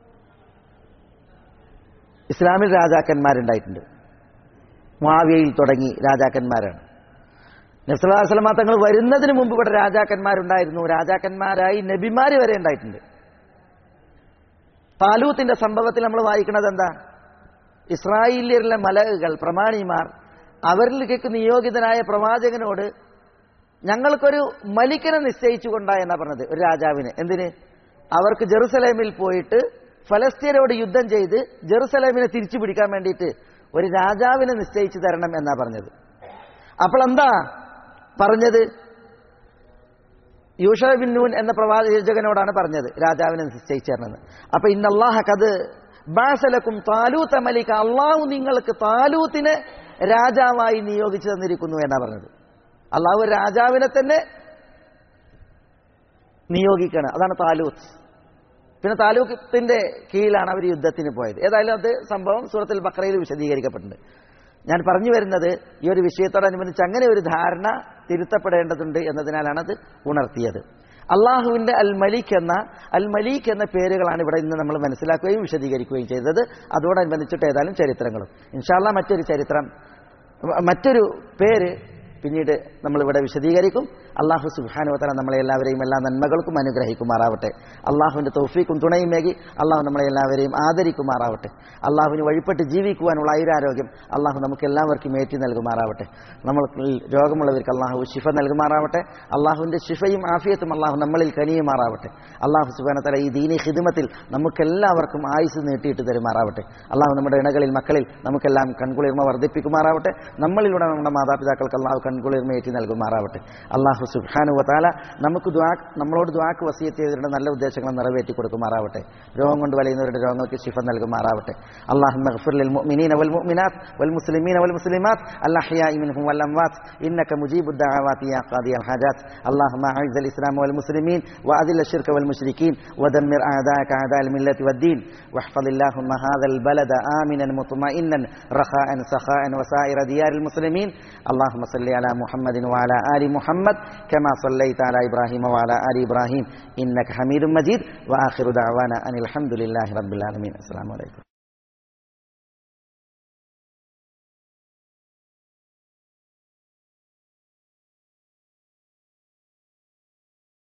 ഇസ്ലാമിൽ രാജാക്കന്മാരുണ്ടായിട്ടുണ്ട്. മുആവിയയിൽ തുടങ്ങി രാജാക്കന്മാരാണ്. നബി സല്ലല്ലാഹു അലൈഹി വസല്ലം തങ്ങൾ വരുന്നതിന് മുമ്പ് ഇവിടെ രാജാക്കന്മാരുണ്ടായിരുന്നു. രാജാക്കന്മാരായി നബിമാര് വരെ ഉണ്ടായിട്ടുണ്ട്. താലൂത്തിന്റെ സംഭവത്തിൽ നമ്മൾ വായിക്കുന്നത് എന്താ? ഇസ്രായേലിലെ മലകുകൾ, പ്രമാണിമാർ, അവരിലേക്ക് നിയോഗിതനായ പ്രവാചകനോട് ഞങ്ങൾക്കൊരു മലിക്കനെ നിശ്ചയിച്ചുകൊണ്ടാ എന്നാ പറഞ്ഞത്, ഒരു രാജാവിന്. എന്തിന്? അവർക്ക് ജെറുസലേമിൽ പോയിട്ട് ഫലസ്തീനോട് യുദ്ധം ചെയ്ത് ജെറുസലേമിനെ തിരിച്ചു പിടിക്കാൻ വേണ്ടിയിട്ട് ഒരു രാജാവിനെ നിശ്ചയിച്ചു തരണം എന്നാ പറഞ്ഞത്. അപ്പോൾ എന്താ പറഞ്ഞത്? യൂഷ ബിൻ നൂൻ എന്ന പ്രവാചകനോടാണ് പറഞ്ഞത് രാജാവിനെ നിശ്ചയിച്ചു തരണമെന്ന്. അപ്പൊ ഇന്നല്ലാഹ ഖദ് ബഅസലക്കും താലൂത മലിക, അള്ളാഹു നിങ്ങൾക്ക് താലൂത്തിനെ രാജാവായി നിയോഗിച്ചു തന്നിരിക്കുന്നു എന്നാ പറഞ്ഞത്. അള്ളാഹു രാജാവിനെ തന്നെ നിയോഗിക്കണം, അതാണ് താലൂത്ത്. പിന്നെ താലൂത്തിന്റെ കീഴിലാണ് അവർ യുദ്ധത്തിന് പോയത്. ഏതായാലും അത് സംഭവം സൂറത്തുൽ ബഖറയിൽ വിശദീകരിക്കപ്പെട്ടിട്ടുണ്ട്. ഞാൻ പറഞ്ഞു വരുന്നത് ഈ ഒരു വിഷയത്തോടനുബന്ധിച്ച് അങ്ങനെ ഒരു ധാരണ തിരുത്തപ്പെടേണ്ടതുണ്ട് എന്നതിനാലാണ് അത് ഉണർത്തിയത്. അള്ളാഹുവിന്റെ അൽ മലീഖ് എന്ന പേരുകളാണ് ഇവിടെ ഇന്ന് നമ്മൾ മനസ്സിലാക്കുകയും വിശദീകരിക്കുകയും ചെയ്തത്. അതോടനുബന്ധിച്ചിട്ട് ഏതായാലും ചരിത്രങ്ങളും ഇൻഷാ അല്ലാഹ് മറ്റൊരു പേര് പിന്നീട് നമ്മളിവിടെ വിശദീകരിക്കും. അള്ളാഹു സുബ്ഹാനഹു വ തആല നമ്മളെ എല്ലാവരെയും എല്ലാ നന്മകൾക്കും അനുഗ്രഹിക്കുമാറാവട്ടെ. അള്ളാഹുവിന്റെ തൗഫീഖും തുണയുമേകി അള്ളാഹു നമ്മളെ എല്ലാവരെയും ആദരിക്കുമാറാവട്ടെ. അള്ളാഹുവിന് വഴിപ്പെട്ട് ജീവിക്കുവാനുള്ള ആയുരാരോഗ്യം അള്ളാഹു നമുക്ക് എല്ലാവർക്കും ഏറ്റി നൽകുമാറാവട്ടെ. നമ്മൾക്ക് രോഗമുള്ളവർക്ക് അള്ളാഹു ശിഫ നൽകുമാറാവട്ടെ. അള്ളാഹുവിന്റെ ശിഫയും ആഫിയത്തും അള്ളാഹു നമ്മളിൽ കനിയുമാറാവട്ടെ. അള്ളാഹു സുബ്ഹാനഹു വ തആല ഈ ദീനി ഖിദ്മത്തിൽ നമുക്കെല്ലാവർക്കും ആയുസ് നീട്ടിയിട്ട് തരുമാറാവട്ടെ. അള്ളാഹു നമ്മുടെ ഇണകളിൽ, മക്കളിൽ നമുക്കെല്ലാം കൺകുളിർമ വർദ്ധിപ്പിക്കുമാറാവട്ടെ. നമ്മളിലൂടെ നമ്മുടെ മാതാപിതാക്കൾക്ക് അള്ളാഹു കൺകുളിർമ ഏറ്റി നൽകുമാറാവട്ടെ. അള്ളാഹു സുബ്ഹാനഹു വ തആല നമ്മളോട് ദുആക്ക് വസിയത്ത് ചെയ്തവരുടെ നല്ല ഉദ്ദേശങ്ങൾ നിറവേറ്റി കൊടുക്കുമാറാവട്ടെ. രോഗം കൊണ്ട് വലയുന്നവരുടെ രോഗങ്ങൾക്ക് ശിഫ നൽകുമാറാവട്ടെ. അല്ലാഹുമ്മ ഗ്ഫിർ ലിൽ മുഅ്മിനീന വൽ മുഅ്മിനാത്ത് വൽ മുസ്ലിമീന വൽ മുസ്ലിമാത്ത് അൽ അഹ്യാഇ മിൻഹും വൽ അംവാത്ത് ഇന്നക മുജീബുദ് ദഅവാതി യാ ഖാദിയൽ ഹാജാത്ത്. അല്ലാഹുമ്മ അഇസ്സൽ ഇസ്ലാമ വൽ മുസ്ലിമീൻ വഅദിൽ അശ്ശിർക വൽ മുശ്രിക്കീൻ വദമ്മിർ അഅദാഅക അഅദാഅൽ മില്ലത്തി വദ്ദീൻ വഹ്ഫദ് അല്ലാഹുമ്മ ഹാദൽ ബലദ ആമിനൻ മുത്മഇന്നൻ റഖാഅൻ സഖാഅൻ വസായിറ ദിയാരിൽ മുസ്ലിമീൻ. അല്ലാഹുമ്മ സ്വല്ലി അലാ മുഹമ്മദിൻ വഅലാ ആലി മുഹമ്മദ് كما صليت على إبراهيم وعلى آل إبراهيم إنك حميد مجيد وآخر دعوانا أن الحمد لله رب العالمين. السلام عليكم.